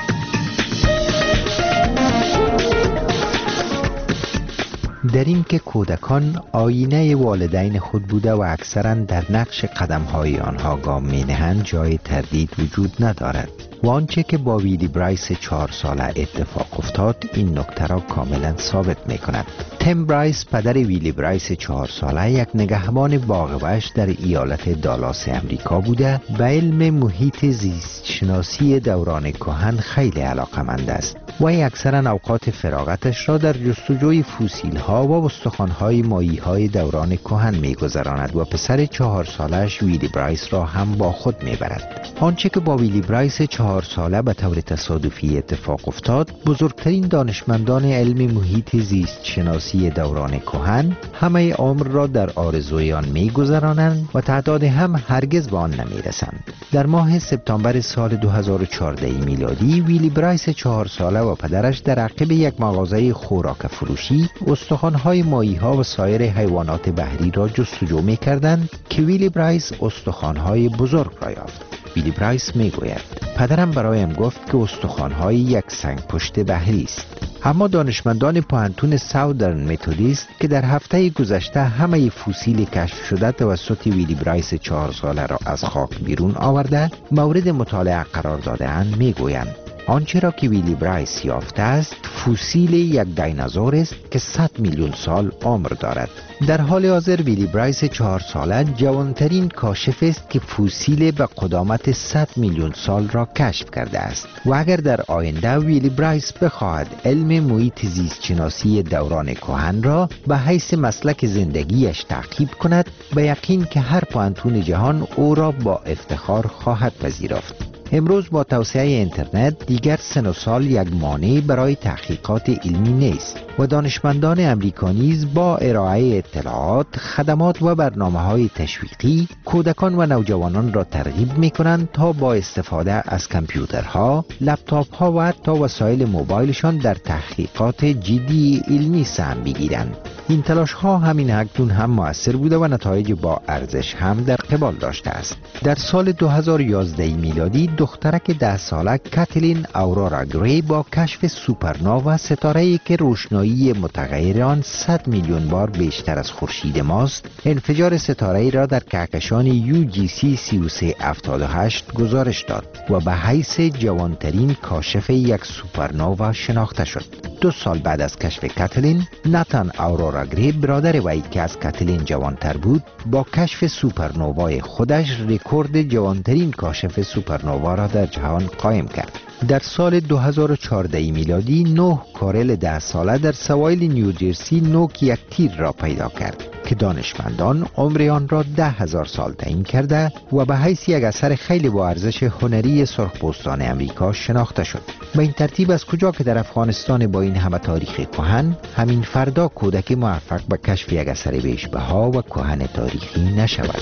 در این که کودکان آینه والدین خود بوده و اکثرا در نقش قدم‌های آنها گام می‌نهند جای تردید وجود ندارد و آنچه که با ویلی برایس چهار ساله اتفاق افتاد این نکته را کاملا ثابت می‌کند. تیم برایس پدر ویلی برایس چهار ساله یک نگهبان باغ وحش در ایالت دالاس امریکا بوده و علم محیط زیست شناسی دوران کهن خیلی علاقمند است و اکثرا اوقات فراغتش را در جستجوی فسیل ها و استخوان های ماهی های دوران کهن می‌گذراند و پسر چهار سالش ویلی برایس را هم با خود میبرد. آنچه که با ویلی برایس چهار ساله به طور تصادفی اتفاق افتاد، بزرگترین دانشمندان علم محیط زیست شناسی دوران کهن همه عمر را در آرزوی آن می‌گذرانند و تعداد هم هرگز به آن نمی‌رسند. در ماه سپتامبر سال دو هزار و چهارده میلادی ویلی برایس چهار ساله و پدرش در عقب یک مغازه خوراک فروشی استخوان‌های ماهی‌ها و سایر حیوانات بحری را جستجو می‌کردند که ویلی برایس استخوان‌های بزرگ را یافت. ویلی برایس میگوید پدرم برایم گفت که استخوان‌های یک سنگ پشت بحری است. اما دانشمندان پوهنتون ساودرن متودیست که در هفته گذشته همه فسیل کشف شده توسط ویلی برایس چهار ساله را از خاک بیرون آورده مورد مطالعه قرار داده‌اند میگویند آنچه را که ویلی برایس یافته است فسیل یک دینازور است که صد میلیون سال عمر دارد. در حال حاضر ویلی برایس چهار ساله جوانترین کاشف است که فسیل به قدامت صد میلیون سال را کشف کرده است و اگر در آینده ویلی برایس بخواهد علم محیط زیست شناسی دوران کهن را به حیث مسلک زندگیش تعقیب کند به یقین که هر پوهنتون جهان او را با افتخار خواهد پذیرفت. امروز با توسعه اینترنت دیگر سن و سال یک مانع برای تحقیقات علمی نیست و دانشمندان امریکا نیز با ارائه اطلاعات، خدمات و برنامه‌های تشویقی کودکان و نوجوانان را ترغیب می‌کنند تا با استفاده از کامپیوترها، لپتاپ‌ها و حتی وسایل موبایلشان در تحقیقات جدی علمی سهم بگیرند. این تلاش‌ها همین اکنون هم مؤثر بوده و نتایج با ارزش هم در قبال داشته است. در سال دو هزار و یازده میلادی دخترک ده ساله کاتلین اورورا گری با کشف سوپرنووا ستاره‌ای که روشنایی متغیر آن صد میلیون بار بیشتر از خورشید ماست، انفجار ستاره‌ای را در کهکشان یو جی سی سه و سه هفتاد و هشت گزارش داد و به حیث جوانترین کاشف یک سوپرنووا شناخته شد. دو سال بعد از کشف کاتلین، ناتان اورورا گری برادر وی که از کاتلین جوانتر بود، با کشف سوپرنووای خودش رکورد جوانترین کاشف سوپرنووا را در جهان قائم کرد. در سال دو هزار و چهارده میلادی نوح کارل ده ساله در سواحل نیوجرسی نوک یک تیر را پیدا کرد که دانشمندان عمر آن را ده هزار سال تعیین کرده و به حیث یک اثر خیلی با ارزش هنری سرخپوستان امریکا شناخته شد. به این ترتیب از کجا که در افغانستان با این همه تاریخ کهن همین فردا کودک موفق به کشف یک اثر بیش‌بها و کهن تاریخی نشود.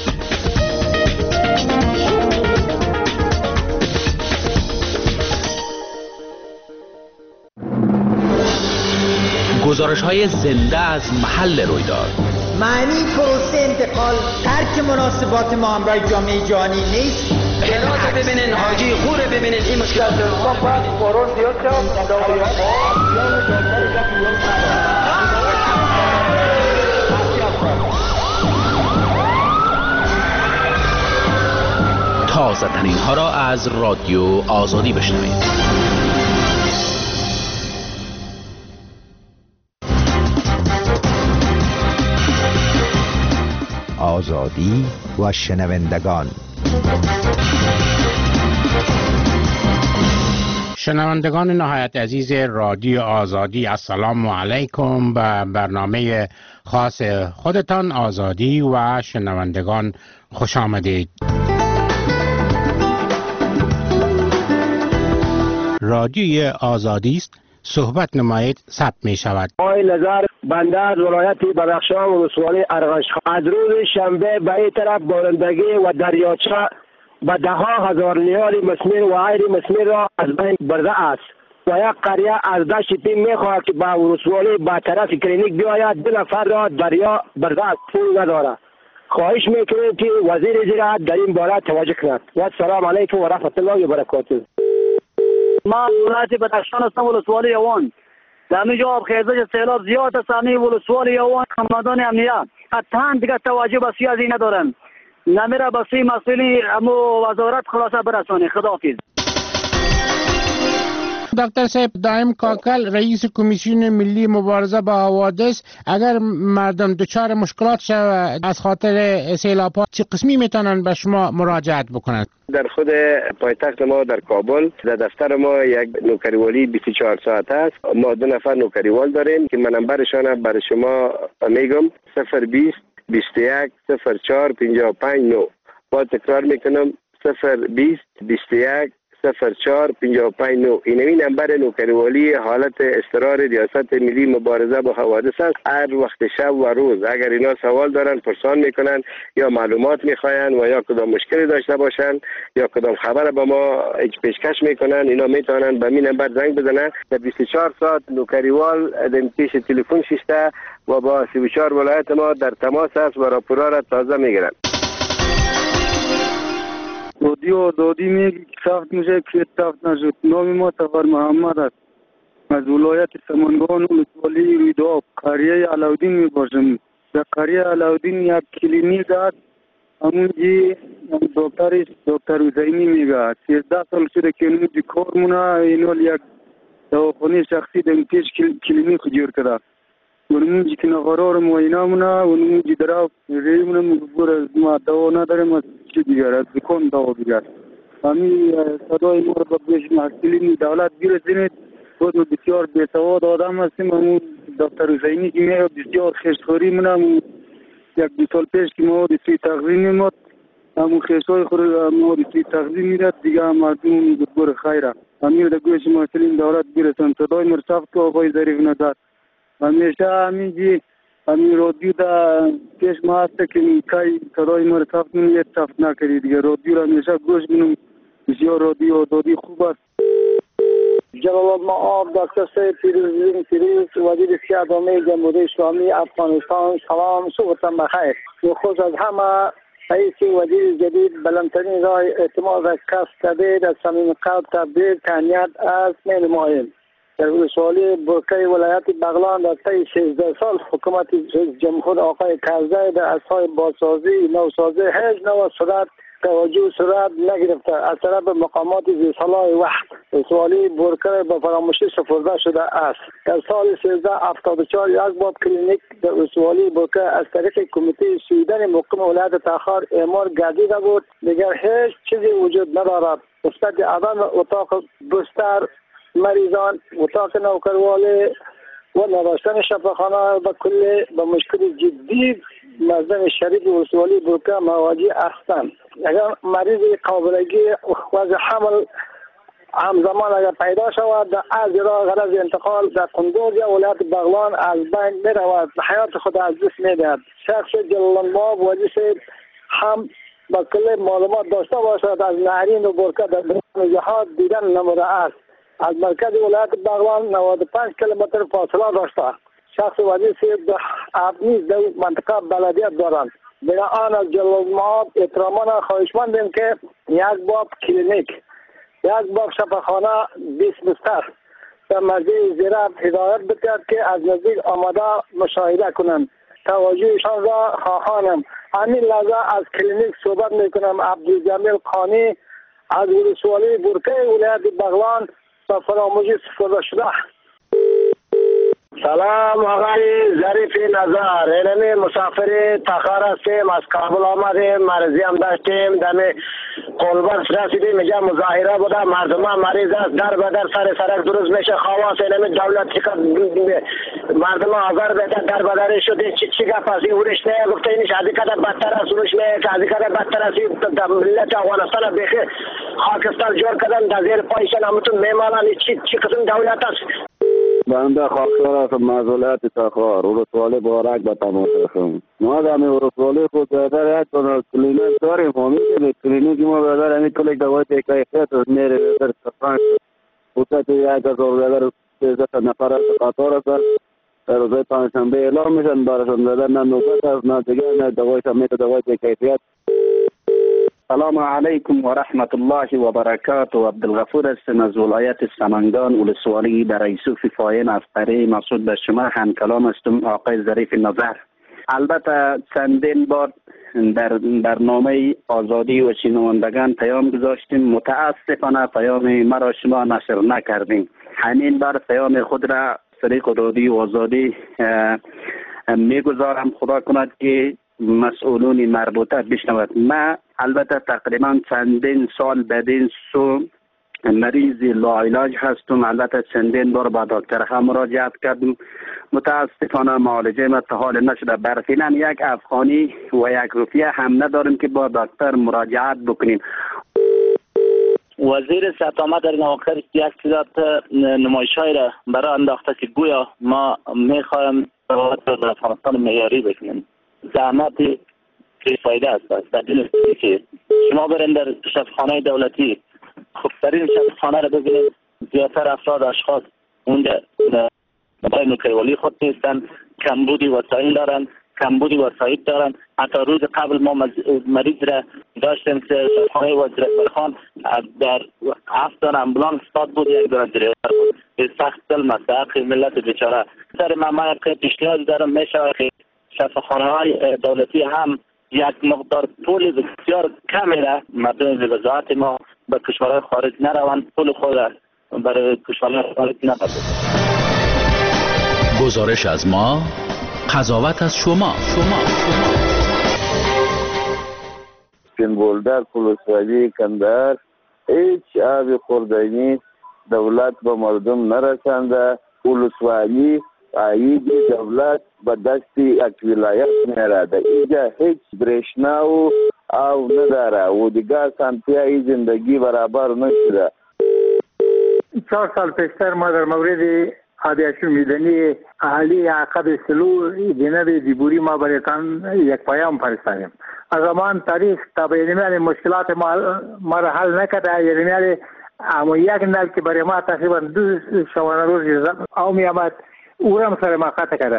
گزارش های زنده از محل رویداد.
معنی پروسه انتقال ترک مناسبات ما همراه جامعه جهانی نیست.
خدمات ببینین، حاجی خوره ببینین، این مشکلات
تازه ترین ها را از رادیو آزادی بشنوید.
آزادی و شنوندگان.
شنوندگان نهایت عزیز رادیو آزادی، السلام علیکم. به برنامه خاص خودتان آزادی و شنوندگان خوش آمدید. رادیوی آزادی است، صحبت نمایید ثبت می شود.
آقای نظر بنده از ولایت بدخشان و ولسوالی ارغشخان از روز شنبه به این طرف بارندگی و دریاچه به ده ها هزار نیال مسمیر و غیر مسمیر را از بین برده است و یک قریه از دشت پیم میخواهد که به ولسوالی به طرف کلینیک بیاید. دو نفر را دریا برده است، پول نداره. خواهش میکنیم که وزیر زراعت در این باره توجه کند. و السلام علیکم و رحمت الله و برکاته.
ما ولایت بدخشان هستم، ولسوالی یوان. در اینجا خیزش سیلاب زیاد است. همین ولسوالی یوان مردان امنیه حتما دیگه توجه به سیاسی ندارن. نمیره به سوی مسئولی امو وزارت خلاصه برسانه. خداحافظ.
دکتر صاحب دائم کاکل رئیس کمیسیون ملی مبارزه با حوادث، اگر مردم دچار مشکلات شود از خاطر سیلاب‌ها چه قسمی میتونن به شما مراجعت بکنند؟
در خود پایتخت ما در کابل در دفتر ما یک نوکریوالی بیست و چهار ساعت است. ما دو نفر نوکریوال داریم که منبرشان برای شما میگم: صفر بیست بیست و یک صفر چهار پنجاه و پنج نه. با تکرار میکنم: صفر بیست بیست و یک صفر چهار پنجاه و پنج نه. این این نمبر نوکریوالی حالت اضطرار ریاست ملی مبارزه با حوادث است. هر وقت شب و روز اگر اینا سوال دارن پرسان میکنن یا معلومات میخواین و یا کدام مشکلی داشته باشن یا کدام خبر به ما پیشکش میکنن، اینا میتونن به این نمبر زنگ بزنن. در بیست و چهار ساعت نوکریوال در پیش تلفن شسته و با سی و چهار ولایت ما در تماس است و راپورا را تازه میگیرن.
رادیو دادی میگی که سخت میشه که سخت نشد. نام ما سفر محمد است. از ولایت سمنگان ولسوالی رویداد قریه علاودین میباشم. در قریه علاودین یک کلینیک است. همونجی دکترش دکتر حسینی میگه سیزده سال شده که اونجی کار مونه. اینوال یک دواخانه شخصی در پیش کلینیک جور کرده. اونمونجی که نقرار معاینه مونه. اونمونجی در ری مونه مگبور ما دوا نداریم از چی دیگر از دکان دوا دیگر. همین صدای ما رو به بیش محصولین دولت بیرسونید. خود ما بسیار بیسواد آدم هستیم. همون دکتر حسینی که میگه بسیار خشتخوری مونه. یک دو سال پیش که ما دستی تغذیه میمد همون خیشهای خود ما دستی تغذیه میرد دیگه مردم مگبور خیره. همین در گوش محصولین دولت بیرسن. صدای مرسخت که آقای ظریف نداد. همیشه همینجی همین رادیو در پیش ما هست که کئی صدای ما رو تفت نمید تفت نکردی دیگه. رادیو را همیشه گوش بینم. بسیار رادیو دادی خوب است. جلال معاب دکتر سید پیروزی پیروز وزیر سیادامه جمهوری اسلامی افغانستان. سلام صبحتان بخیر. خود از همه رئیس وزیر جدید بلندترین راه اعتماد را کسب کرده. در صمیم قلب تبریک تهنیت از می‌نماییم. در ولسوالی برکه ولایت بغلان در طی سیزده سال حکومت رئیس جمهور آقای کرزی در اصلاح بازسازی نوسازی هیچ نوع صورت توجه صورت نگرفته از طرف مقامات ذی‌صلاح وقت. ولسوالی برکه به فراموشی سپرده شده است. در سال سیزده هفتاد و چهار یک باب کلینیک در ولسوالی برکه از طریق کمیته سویدن مقیم ولایت تخار اعمار گردیده بود. دیگر هیچ چیزی وجود ندارد. نسبت عدم اتاق بستر مریضان، اتاق نوکروالی و نداشتن شفاخانه به کل به مشکل جدی مردم شریف ولسوالی برکه مواجه هستند. اگر مریض قابلگی وضع حمل همزمان اگر پیدا شود در از را غرض انتقال در قندوز یا ولایت بغلان از بین می رود، حیات خود از دست می دهد. شخص جلال ما وزیر هم با کل معلومات داشته باشد از نهرین و برکه در بران جهاد دیدن نموده است. از مرکز ولایت بغلان نود و پنج کیلومتر فاصله داشته. شخص وزیر سید ابنیز در منطقه بلدیت دارند. بنابراین از جلال معاب احترامان خواهشمندیم که یک باب کلینیک، یک باب شفاخانه، بیست بستر در مرجع زراعت هدایت بکرد که از نزدیک آمده مشاهده کنند. توجهشان را خواهانم. همین لحظه از کلینیک صحبت میکنم. عبدالجمیل خانی از ولسوالی برکه ولایت بغلان و فراموشی سپرده شده.
سلام آقای ظریف نظر. اینمی مسافر تخار هستیم. از کابل آمدیم. مرضی هم داشتیم. دمی قلبر رسیدیم. اینجا مظاهره بوده. مردم هم مریض است. در به در سر سرک درست میشه. خواست اینمی دولت چیکار مردم آزار بده در به در شده. چی چی گپ است؟ اورش نه گفته اینش از اینکه بدتر است. اورش نه که از اینکه بدتر است. ملت افغانستان بخی خاکستر جور کردن. در زیر پایشان همتون میمالن. چی چی قسم دولت است؟
بنده خاکسار هستم مسئولیت تخار ورسوالی بارک به تماس رسم. ما در همی ورسوالی خود بیادر یک کنه کلینیک داریم. همیشه کلینیک ما بیادر همی کلک دوای تکایی خیط و میره بیادر سفران خودت یک هزار بیادر سیزده نفر از قطار هستن. در روزهای پنجشنبه اعلام میشن، براشون دادن نه نوبت است نه دیگه نه دوای سمیت دوای کیفیت.
سلام علیکم و رحمت الله و برکاته. عبدالغفور هستم از ولایت سمنگان ولسوالی در یوسف فاین از طریق مسعود به شما همکلام هستم آقای ظریف نظر. البته چندین بار در برنامه آزادی و شنوندگان پیام گذاشتیم، متاسفانه پیام مرا شما نشر نکردیم. همین بار پیام خود را طریق رادیو آزادی میگذارم، خدا کند که مسئولون مربوطه بشنود. ما البته تقریبا چندین سال بدین سو مریض لاعلاج هستم، البته چندین بار با دکتر هم مراجعت کردم، متاسفانه معالجه ما تا حال نشده. برفینا یک افغانی و یک روپیه هم نداریم که با دکتر مراجعت بکنیم.
وزیر صحت عامه در نواخر یک تعداد نمایش‌های را برای انداخته که گویا ما می‌خوایم در افغانستان معیاری بکنیم. زحمتی که فایده است در دل که شما برین در شفاخانه دولتی، خوبترین شفاخانه را ببینید، زیادتر افراد اشخاص اونجا برای نوکریوالی خود نیستن، کمبودی وسایل دارن، کمبودی وسایل دارن. حتی روز قبل ما مریض را داشتیم که شفاخانه وزیر اکبرخان در هفت دان امبولانس استاد بود، یک دانه دریور بود. این سخت ظلم است در حق ملت بیچاره. سر من من یک پیشنهاد دارم، میشه که شفاخانه های دولتی هم یک مقدار پول بسیار کمی را مردم به وزارت ما به کشورهای خارج نروند، پول خود را برای کشورهای خارج نبرند.
گزارش از ما، قضاوت از شما. شما
سنبولدر پولسوالی کندهار هیچ آب خوردنی دولت به مردم نرسانده. پولسوالی عاید دولت به دست یک ولایت میراده. اینجا هیچ برشنا و آب نداره و دیگه سانتیای زندگی برابر نشده.
چهار سال پیشتر ما در مورد آدیاشو میدنی اهالی عقب سلو جنب دیبوری ما برایتان یک پیام فرستادیم. از زمان تاریخ تا به یعنی مشکلات ما ما را حل نکرده. یعنی اما یک نل که برای ما تقریبا دو شبانه روز او می آمد او را سر ما قطع کرده.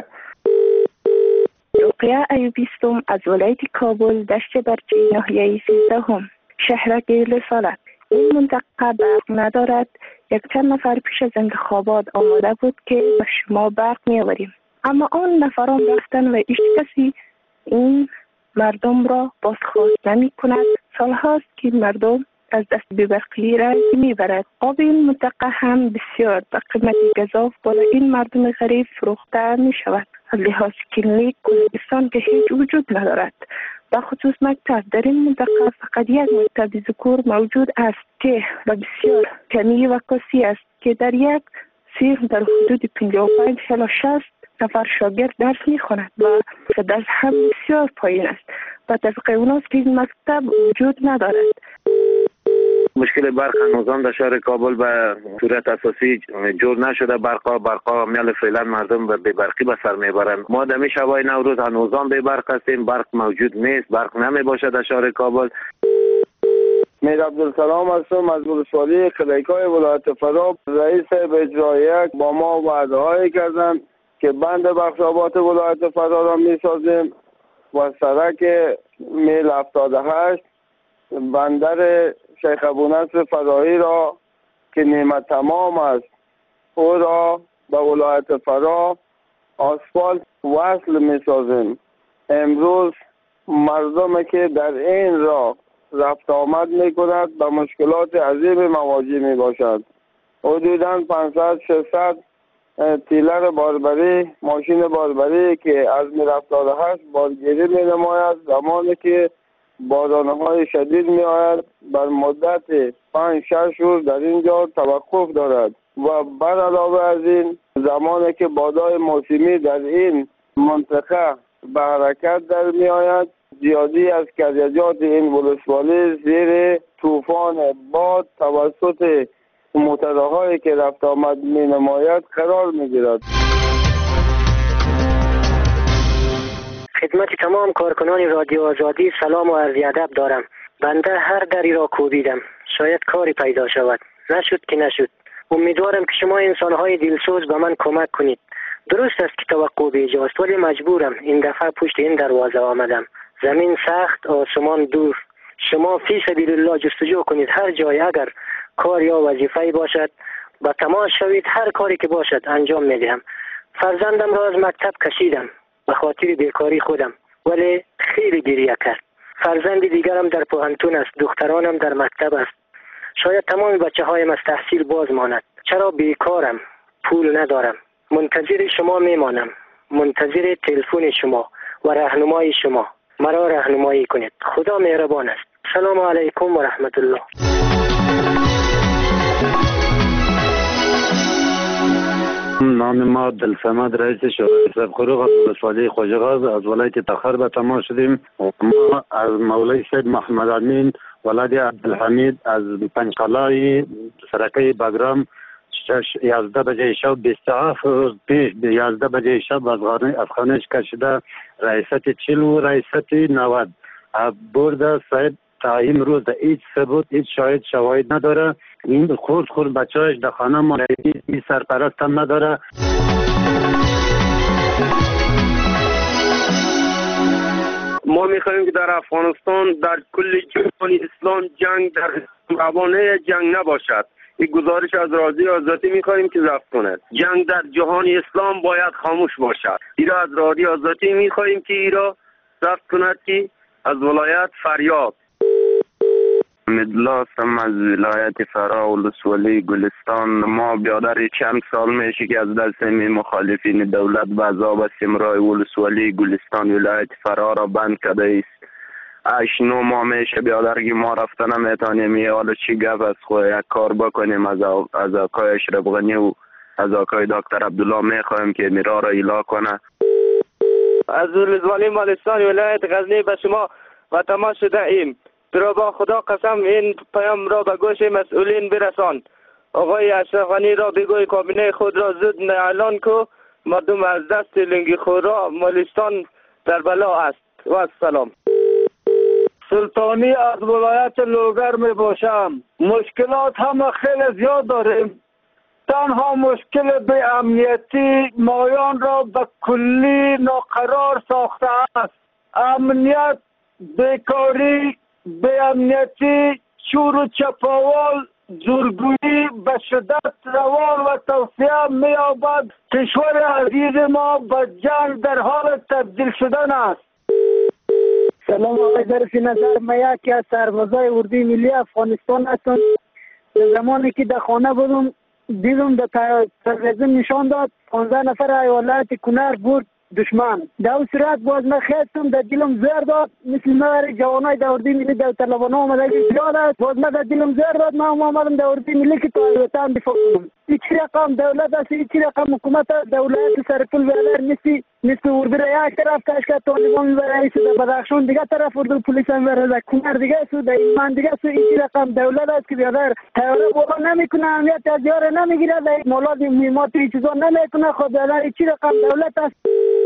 رقیه ایوبیستم از ولایت کابل، دشت برچی، ناحیه سیزدهم، شهر گیل سالک. این منطقه برق ندارد. یک چند نفر پیش از انتخابات آماده بود که به شما برق می‌آوریم، اما آن نفران رفتن و هیچ کسی این مردم را بازخواست نمی کند. سال هاست که مردم از دست بی‌برقی را میبرد. آب این منطقه هم بسیار به قیمت گزاف بالا این مردم غریب فروخته می شود. از لحاظ کلینیک کلینیستان که هیچ وجود ندارد. به خصوص مکتب در این منطقه فقط یک مکتب ذکور موجود است که بسیار کمی و کسی است که در یک صنف در حدود پنجاه و پنج الی شصت نفر شاگرد درس می‌خواند و درس هم بسیار پایین است و طبق اوناست که این مکتب وجود ندارد.
مشکل برق هنوزان در شهر کابل به صورت اساسی جور نشده. برقا برقا میل فعلا مردم به برقی به سر میبرند. ما دمی شبای نوروز هنوزان به برق هستیم، برق موجود نیست، برق نمی باشد در شهر کابل.
میر عبدالسلام هستم از ولسوالی کلیکای ولایت فرا. رئیس اجرایی با ما وعده هایی کردند که بند بخشابات ولایت فرا را می سازیم و سرک میل هفتاد و هشت بندر شیخ ابونصر فرایی را که نیمه تمام است او را به ولایت فرا آسفالت وصل می سازیم. امروز مردم که در این راه رفت آمد می کند به مشکلات عظیم مواجه می باشد. حدوداً پانصد ششصد تیلر باربری، ماشین باربری که از می هفتاد و هشت بارگیری می نماید زمانی که بارانهای شدید می آید بر مدت پنج شش روز در اینجا توقف دارد و بر علاوه از این زمانی که بادای موسمی در این منطقه به حرکت در می آید زیادی از کریجات این ولسوالی زیر طوفان باد توسط موتورهایی که رفت آمد می نماید قرار می گیرد.
خدمت تمام کارکنان رادیو آزادی سلام و عرض ادب دارم. بنده هر دری را کوبیدم، شاید کاری پیدا شود. نشد که نشد. امیدوارم که شما انسانهای دلسوز به من کمک کنید. درست است که توقع بیجاست، ولی مجبورم. این دفعه پشت این دروازه آمدم. زمین سخت، آسمان دور. شما فی سبیل الله جستجو کنید. هر جای اگر کار یا وظیفه‌ای باشد با تماس شوید، هر کاری که باشد انجام میدهم. فرزندم را از مکتب کشیدم به خاطر بیکاری خودم، ولی خیلی گریه کرد. فرزند دیگرم در پوهنتون است، دخترانم در مکتب است. شاید تمام بچه هایم از تحصیل باز ماند. چرا بیکارم؟ پول ندارم. منتظر شما میمانم، منتظر تلفن شما و راهنمای شما. مرا راهنمایی کنید. خدا مهربان است. سلام علیکم و رحمت الله.
نام ما دلصمد رئیس شورای سبخروق ولسوالی خوجغاز از ولایت تخار به تماس شدیم. ما از مولای سید محمد امین ولد عبدالحمید از پنجقلای سرکه بگرام یازده بجه شب بیست و هفت روز پیش یازده بجه شب از خانهش کشیده رئیست چل و رئیست نود برده سید تا این روز هیچ ثبوت هیچ شاهد شواهد نداره. این خورد خورد بچه هایش در خانه ما این سرپرست هم نداره.
ما میخواهیم که در افغانستان در کل جهان اسلام جنگ در روانه جنگ نباشد. این گزارش از رادیو آزادی میخواهیم که ضبط کند. جنگ در جهان اسلام باید خاموش باشد. ایرا از رادیو آزادی میخواهیم که ایرا ضبط کند که از ولایت فریاد.
مدلا هستم از ولایت فرا ولسوالی گلستان. ما بیادر چند سال میشه که از دست می مخالفین دولت به عذاب استمرار ولسوالی گلستان ولایت فرا را بند کرده است. اش نو ماه میشه بیادر که ما رفتن نمیتونیم. یه حالا چی گپ از خود یک کار بکنیم. از از آقای اشرف غنی و از آقای دکتر عبدالله میخوایم که میرا را اعلام کنه.
از ولسوالی مالستان ولایت غزنی به شما و تماس شده ایم. برا با خدا قسم این پیام را به گوش مسئولین برسان. آقای اشرف غنی را بگوی کابینه خود را زود اعلان کو. مردم از دست لنگی خورا مالستان در بلا است. و السلام.
سلطانی از ولایت لوگر می باشم. مشکلات هم خیلی زیاد داریم. تنها مشکل به امنیتی مایان را به کلی ناقرار ساخته است. امنیت، بیکاری، به امنیتی، چور و چپاول، زورگویی به شدت روان و توسعه می‌یابد. کشور عزیز ما به جنگ در حال تبدیل شدن است.
سلام آقای ظریفی نظر، من یکی از سربازای اردوی ملی افغانستان هستم. زمانی که در خانه بودم دیدم در تلویزیون نشان داد پانزده نفر ایالت کنر برد دشمن. در اون صورت باز من خواستم در دلم زهر داد، مثل ما جوانای در اردوی ملی در طلبان ها آمده زیاد است. باز من در دلم زهر داد، من آمدم در اردوی ملی که تا وطن دفاع کنم. این چی رقم دولت است، این چی رقم حکومت دولت سرکل بیادر مثل مثل اردو را یک طرف کشکت طالبان میبره، ایسو در بدخشان دیگه طرف اردو پلیس هم میبره، در کنر دیگه سو در ایمان دیگه سو. این چی رقم دولت است که بیادر تیاره بالا نمیکنه، اهمیت از یاره نمیگیره، در مولاد میمات این چیزا نمیکنه. خود بیادر این چی رقم دولت است.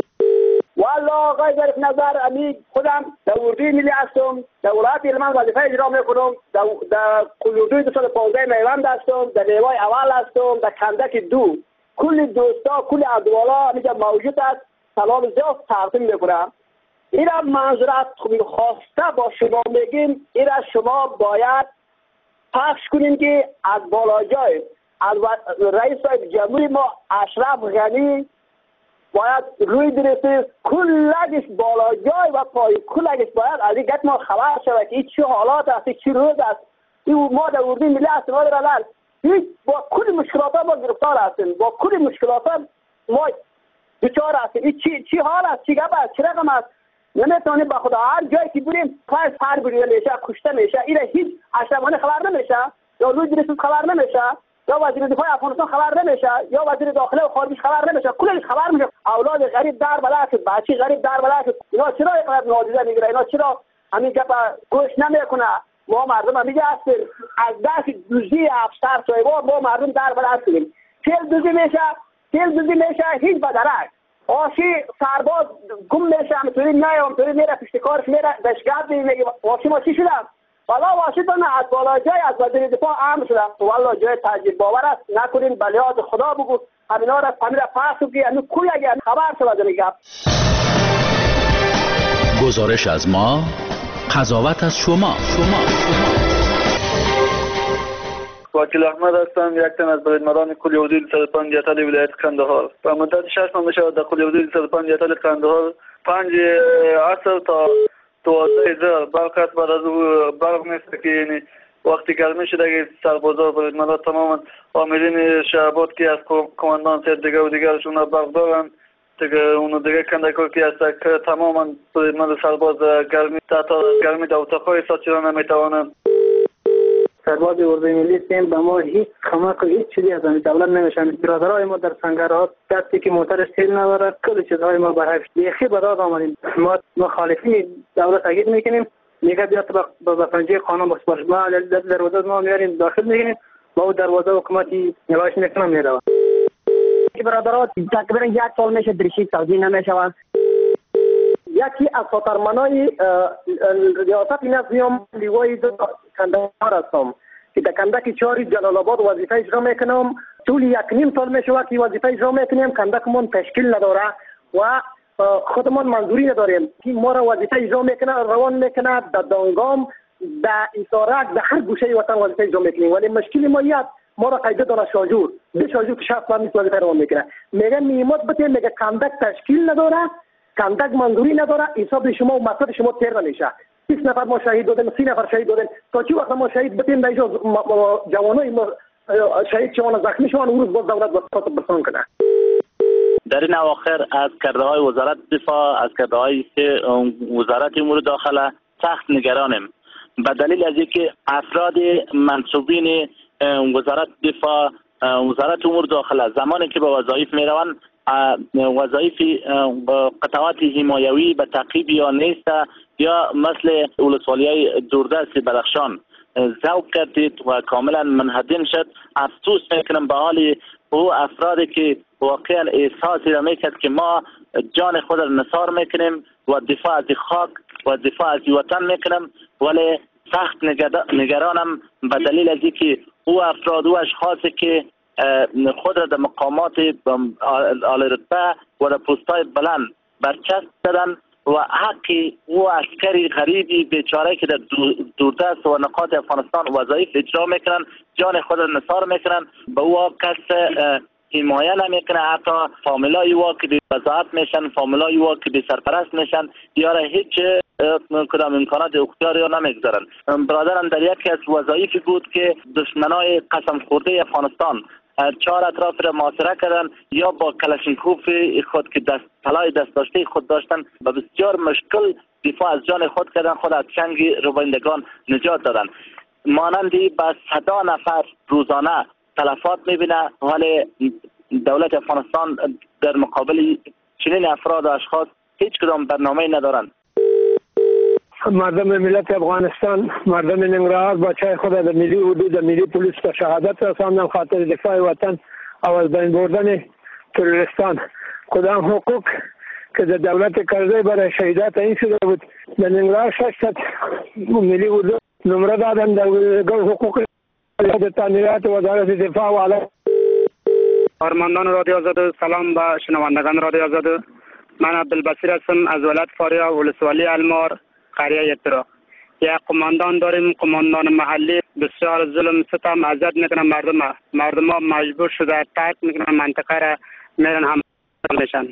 والله آقای ظریف نظر، امی خودم در اردوی ملی هستم، در ولایت هلمند وظیفه اجرا میکنم. در در کلودوی دو سال پانزده میوند هستم، در نیوای اول هستم، در کندک دو. کل دوستا کل ادوالا اینجا موجود است. سلام زیاد تقدیم میکنم. این را منظورت خواسته با شما میگیم، این را شما باید پخش کنیم که از بالاجای از رئیس جمهوری ما اشرف غنی باید روی درسته کلگش بالا جای و پای کلگش باید از این گت ما خبر شود که این چه حالات است، چه روز است. این ما در اردوی ملی هستیم و در هیچ با کل مشکلات ما گرفتار هستیم، با کل مشکلات ما دچار هستیم. این چی چی حال است، چی گپ است، چه رقم است. نمیتونیم با خدا هر جایی که بریم پس هر گریه میشه، کشته میشه. این هیچ اشرف غنی خبر نمیشه، یا روی درسته خبر نمیشه، یا وزیر دفاع افغانستان خبر نمیشه، یا وزیر داخله و خارجه خبر نمیشه. کلش خبر میشه. اولاد غریب در بلا شد، بچی غریب در بلا شد. اینا چرا اینقدر نادیده میگیره؟ اینا چرا همین گپ گوش نمیکنه؟ ما مردم هم میگه هستیم از دست دوزی افسر صاحبا ما مردم در بلا هستیم. تیل دوزی میشه، تیل دوزی میشه، هیچ بدرک. آشی سرباز گم میشه، همطوری نه همطوری میره پشت کارش میره دشگرد میگه آشی ما چی شدم؟ والا واشنگتن از بالا جای از وزیر دفاع امر شدم. والا جای تعجب باور است. نکنین بلیات خدا بگو همینا را فامیل پاسو که انو کوی اگه خبر شد میگم.
گزارش از ما، قضاوت از شما. شما
وکیل احمد هستم، یک تن از بریدمدان کل حدود صد و پنج یتل ولایت قندهار. به مدت شش ماه میشود در کل حدود صد و پنج یتل قندهار پنج عصر تا دوازده ظهر برق است. بعد از او برق نیست که یعنی وقتی گرمی شده که سربازا بریدمدان تماما آمرین شعبات که از کماندان سید دیگه و دیگرشون برق دارن دیگه اونو دیگه کندکور که هست که تماما بریدمدان سرباز گرمی تا گرمی در اتاقهای ساتیران نمیتوانند.
سرباز اردوی ملی هستیم، به ما هیچ کمک و هیچ چیزی از دولت نمیشن. برادرای ما در سنگرها دستی که موترش تیل نداره، کل چیزهای ما به حیف بیخی به داد آمدیم. ما مخالفین دولت تاکید میکنیم، میگه بیاد به پنجه قانون بسپارش. ما دروازه ما میاریم داخل میگیریم، با او دروازه حکومتی نگاهش میکنم میره. برادرها تقریبا یک سال میشه درشی سعودی نمیشوند. یکی از خاطرمنای ریاست نظام لیوای کندهار هستم که در کندک چهار جلال آباد وظیفه اجرا میکنم. طول یک نیم سال میشه که وظیفه اجرا میکنیم، کندکمون تشکیل نداره و خودمون منظوری نداریم که ما را وظیفه اجرا میکنه، روان میکنه در دانگام، در اسارک، در هر گوشه وطن وظیفه اجرا میکنیم. ولی مشکل ما یاد ما را قیده داره شاجور به شاجور که شخص نیست وظیفه روان میکنه. میگه میمات بده، میگه کندک تشکیل نداره، کندک منظوری نداره، حساب شما و مقصد شما تیر نمیشه. بیست نفر ما شهید دادیم، سی نفر شهید دادیم. تا چی وقت ما شهید بتیم دیجا جوانای ما شهید شوان زخمی شوان و روز باز دولت وسط برسان کنه.
در این اواخر از کرده های وزارت دفاع، از کرده های وزارت امور داخله سخت نگرانیم. به دلیل از اینکه افراد منصوبین وزارت دفاع، وزارت امور داخله زمانی که به وظایف می روند وظایف قطعات حمایوی به تعقیب یا نیست یا مثل ولسوالی های دوردست بدخشان ذوق کردید و کاملا منهدم شد. افسوس میکنم به حال او افرادی که واقعا احساسی را میکرد که ما جان خود را نثار میکنیم و دفاع از خاک و دفاع از وطن میکنیم، ولی سخت نگرانم به دلیل از اینکه او افراد و اشخاصی که خود را در مقامات عالی رتبه و در پست‌های بلند برچسب دادن و حقی او عسکری غریبی بیچاره که در دوردست و نقاط افغانستان وظایف اجرا میکنن جان خود را نثار میکنن، به او کس حمایه نمیکنه. حتی فامیلای او که بی وضاحت میشن، فامیلای او که بی سرپرست میشن، یا هیچ کدام امکانات اختیاری را نمیگذارن. برادرم در یکی از وظایفی بود که دشمنای قسم خورده افغانستان چهار اطراف را محاصره کردن یا با کلاشینکوف خود که دست طلای دست داشته خود داشتن و بسیار مشکل دفاع از جان خود کردن، خود از چنگ رویندگان نجات دادن. مانندی به صدا نفر روزانه تلفات میبینه، ولی دولت افغانستان در مقابل چنین افراد و اشخاص هیچ کدام برنامه ندارند.
مردم ملت افغانستان، مردم ننگرهار بچه خود در ملی حدود ملی پلیس به شهادت رساندن خاطر دفاع وطن او از بین بردن تروریستان. کدام حقوق که در دولت کرده برای شهیدات این شده بود، در ننگرهار ششصد ملی حدود نمره دادن در حقوق تعمیرات وزارت دفاع و علیه
کارمندان رادیو آزاد. سلام به شنوندگان رادیو آزاد. من عبدالبصیر هستم از ولایت فاریا، ولسوالی المار، قریه یترا. یک قماندان داریم، قماندان محلی بسیار ظلم ستم اذیت میکنن مردم. مردم ها مجبور شده ترک میکنن منطقه را، میرن هم میشن.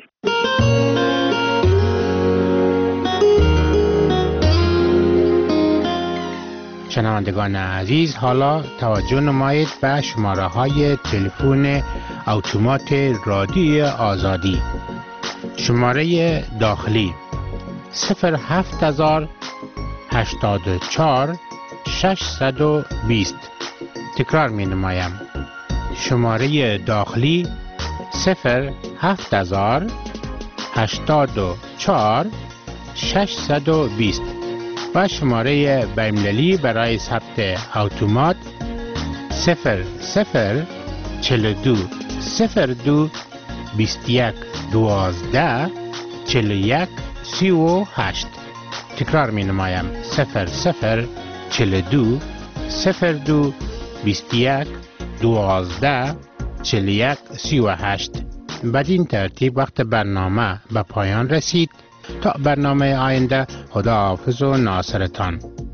شنوندگان عزیز، حالا توجه نمایید به شماره های تلفن اتومات رادیو آزادی. شماره داخلی صفر هفت هزار هشتاد و چهار ششصد و بیست. تکرار می نمایم. شماره داخلی صفر هفت هزار هشتاد و چهار ششصد و بیست و شماره بین‌المللی برای ثبت اتومات صفر صفر چهل و دو صفر دو بیست و یک دوازده چهل و یک سی و هشت. تکرار می نمایم. صفر صفر چهل و دو صفر دو بیست و یک دوازده چهل و یک سی و هشت. بدین ترتیب وقت برنامه به پایان رسید. تا برنامه آینده، خداحافظ و ناصرتان.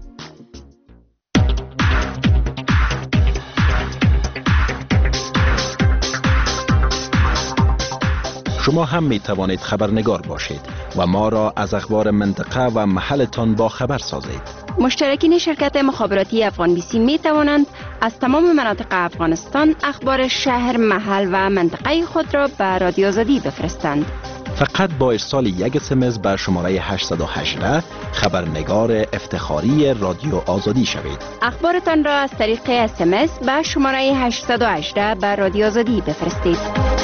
شما هم می توانید خبرنگار باشید و ما را از اخبار منطقه و محلتان با خبر سازید.
مشترکین شرکت مخابراتی افغان بی سی می توانند از تمام مناطق افغانستان اخبار شهر، محل و منطقه خود را به رادیو آزادی بفرستند.
فقط با ارسال یک اس ام اس به شماره هشت یک هشت خبرنگار افتخاری رادیو آزادی شوید.
اخبارتان را از طریق اس ام اس به شماره هشت یک هشت به رادیو آزادی بفرستید.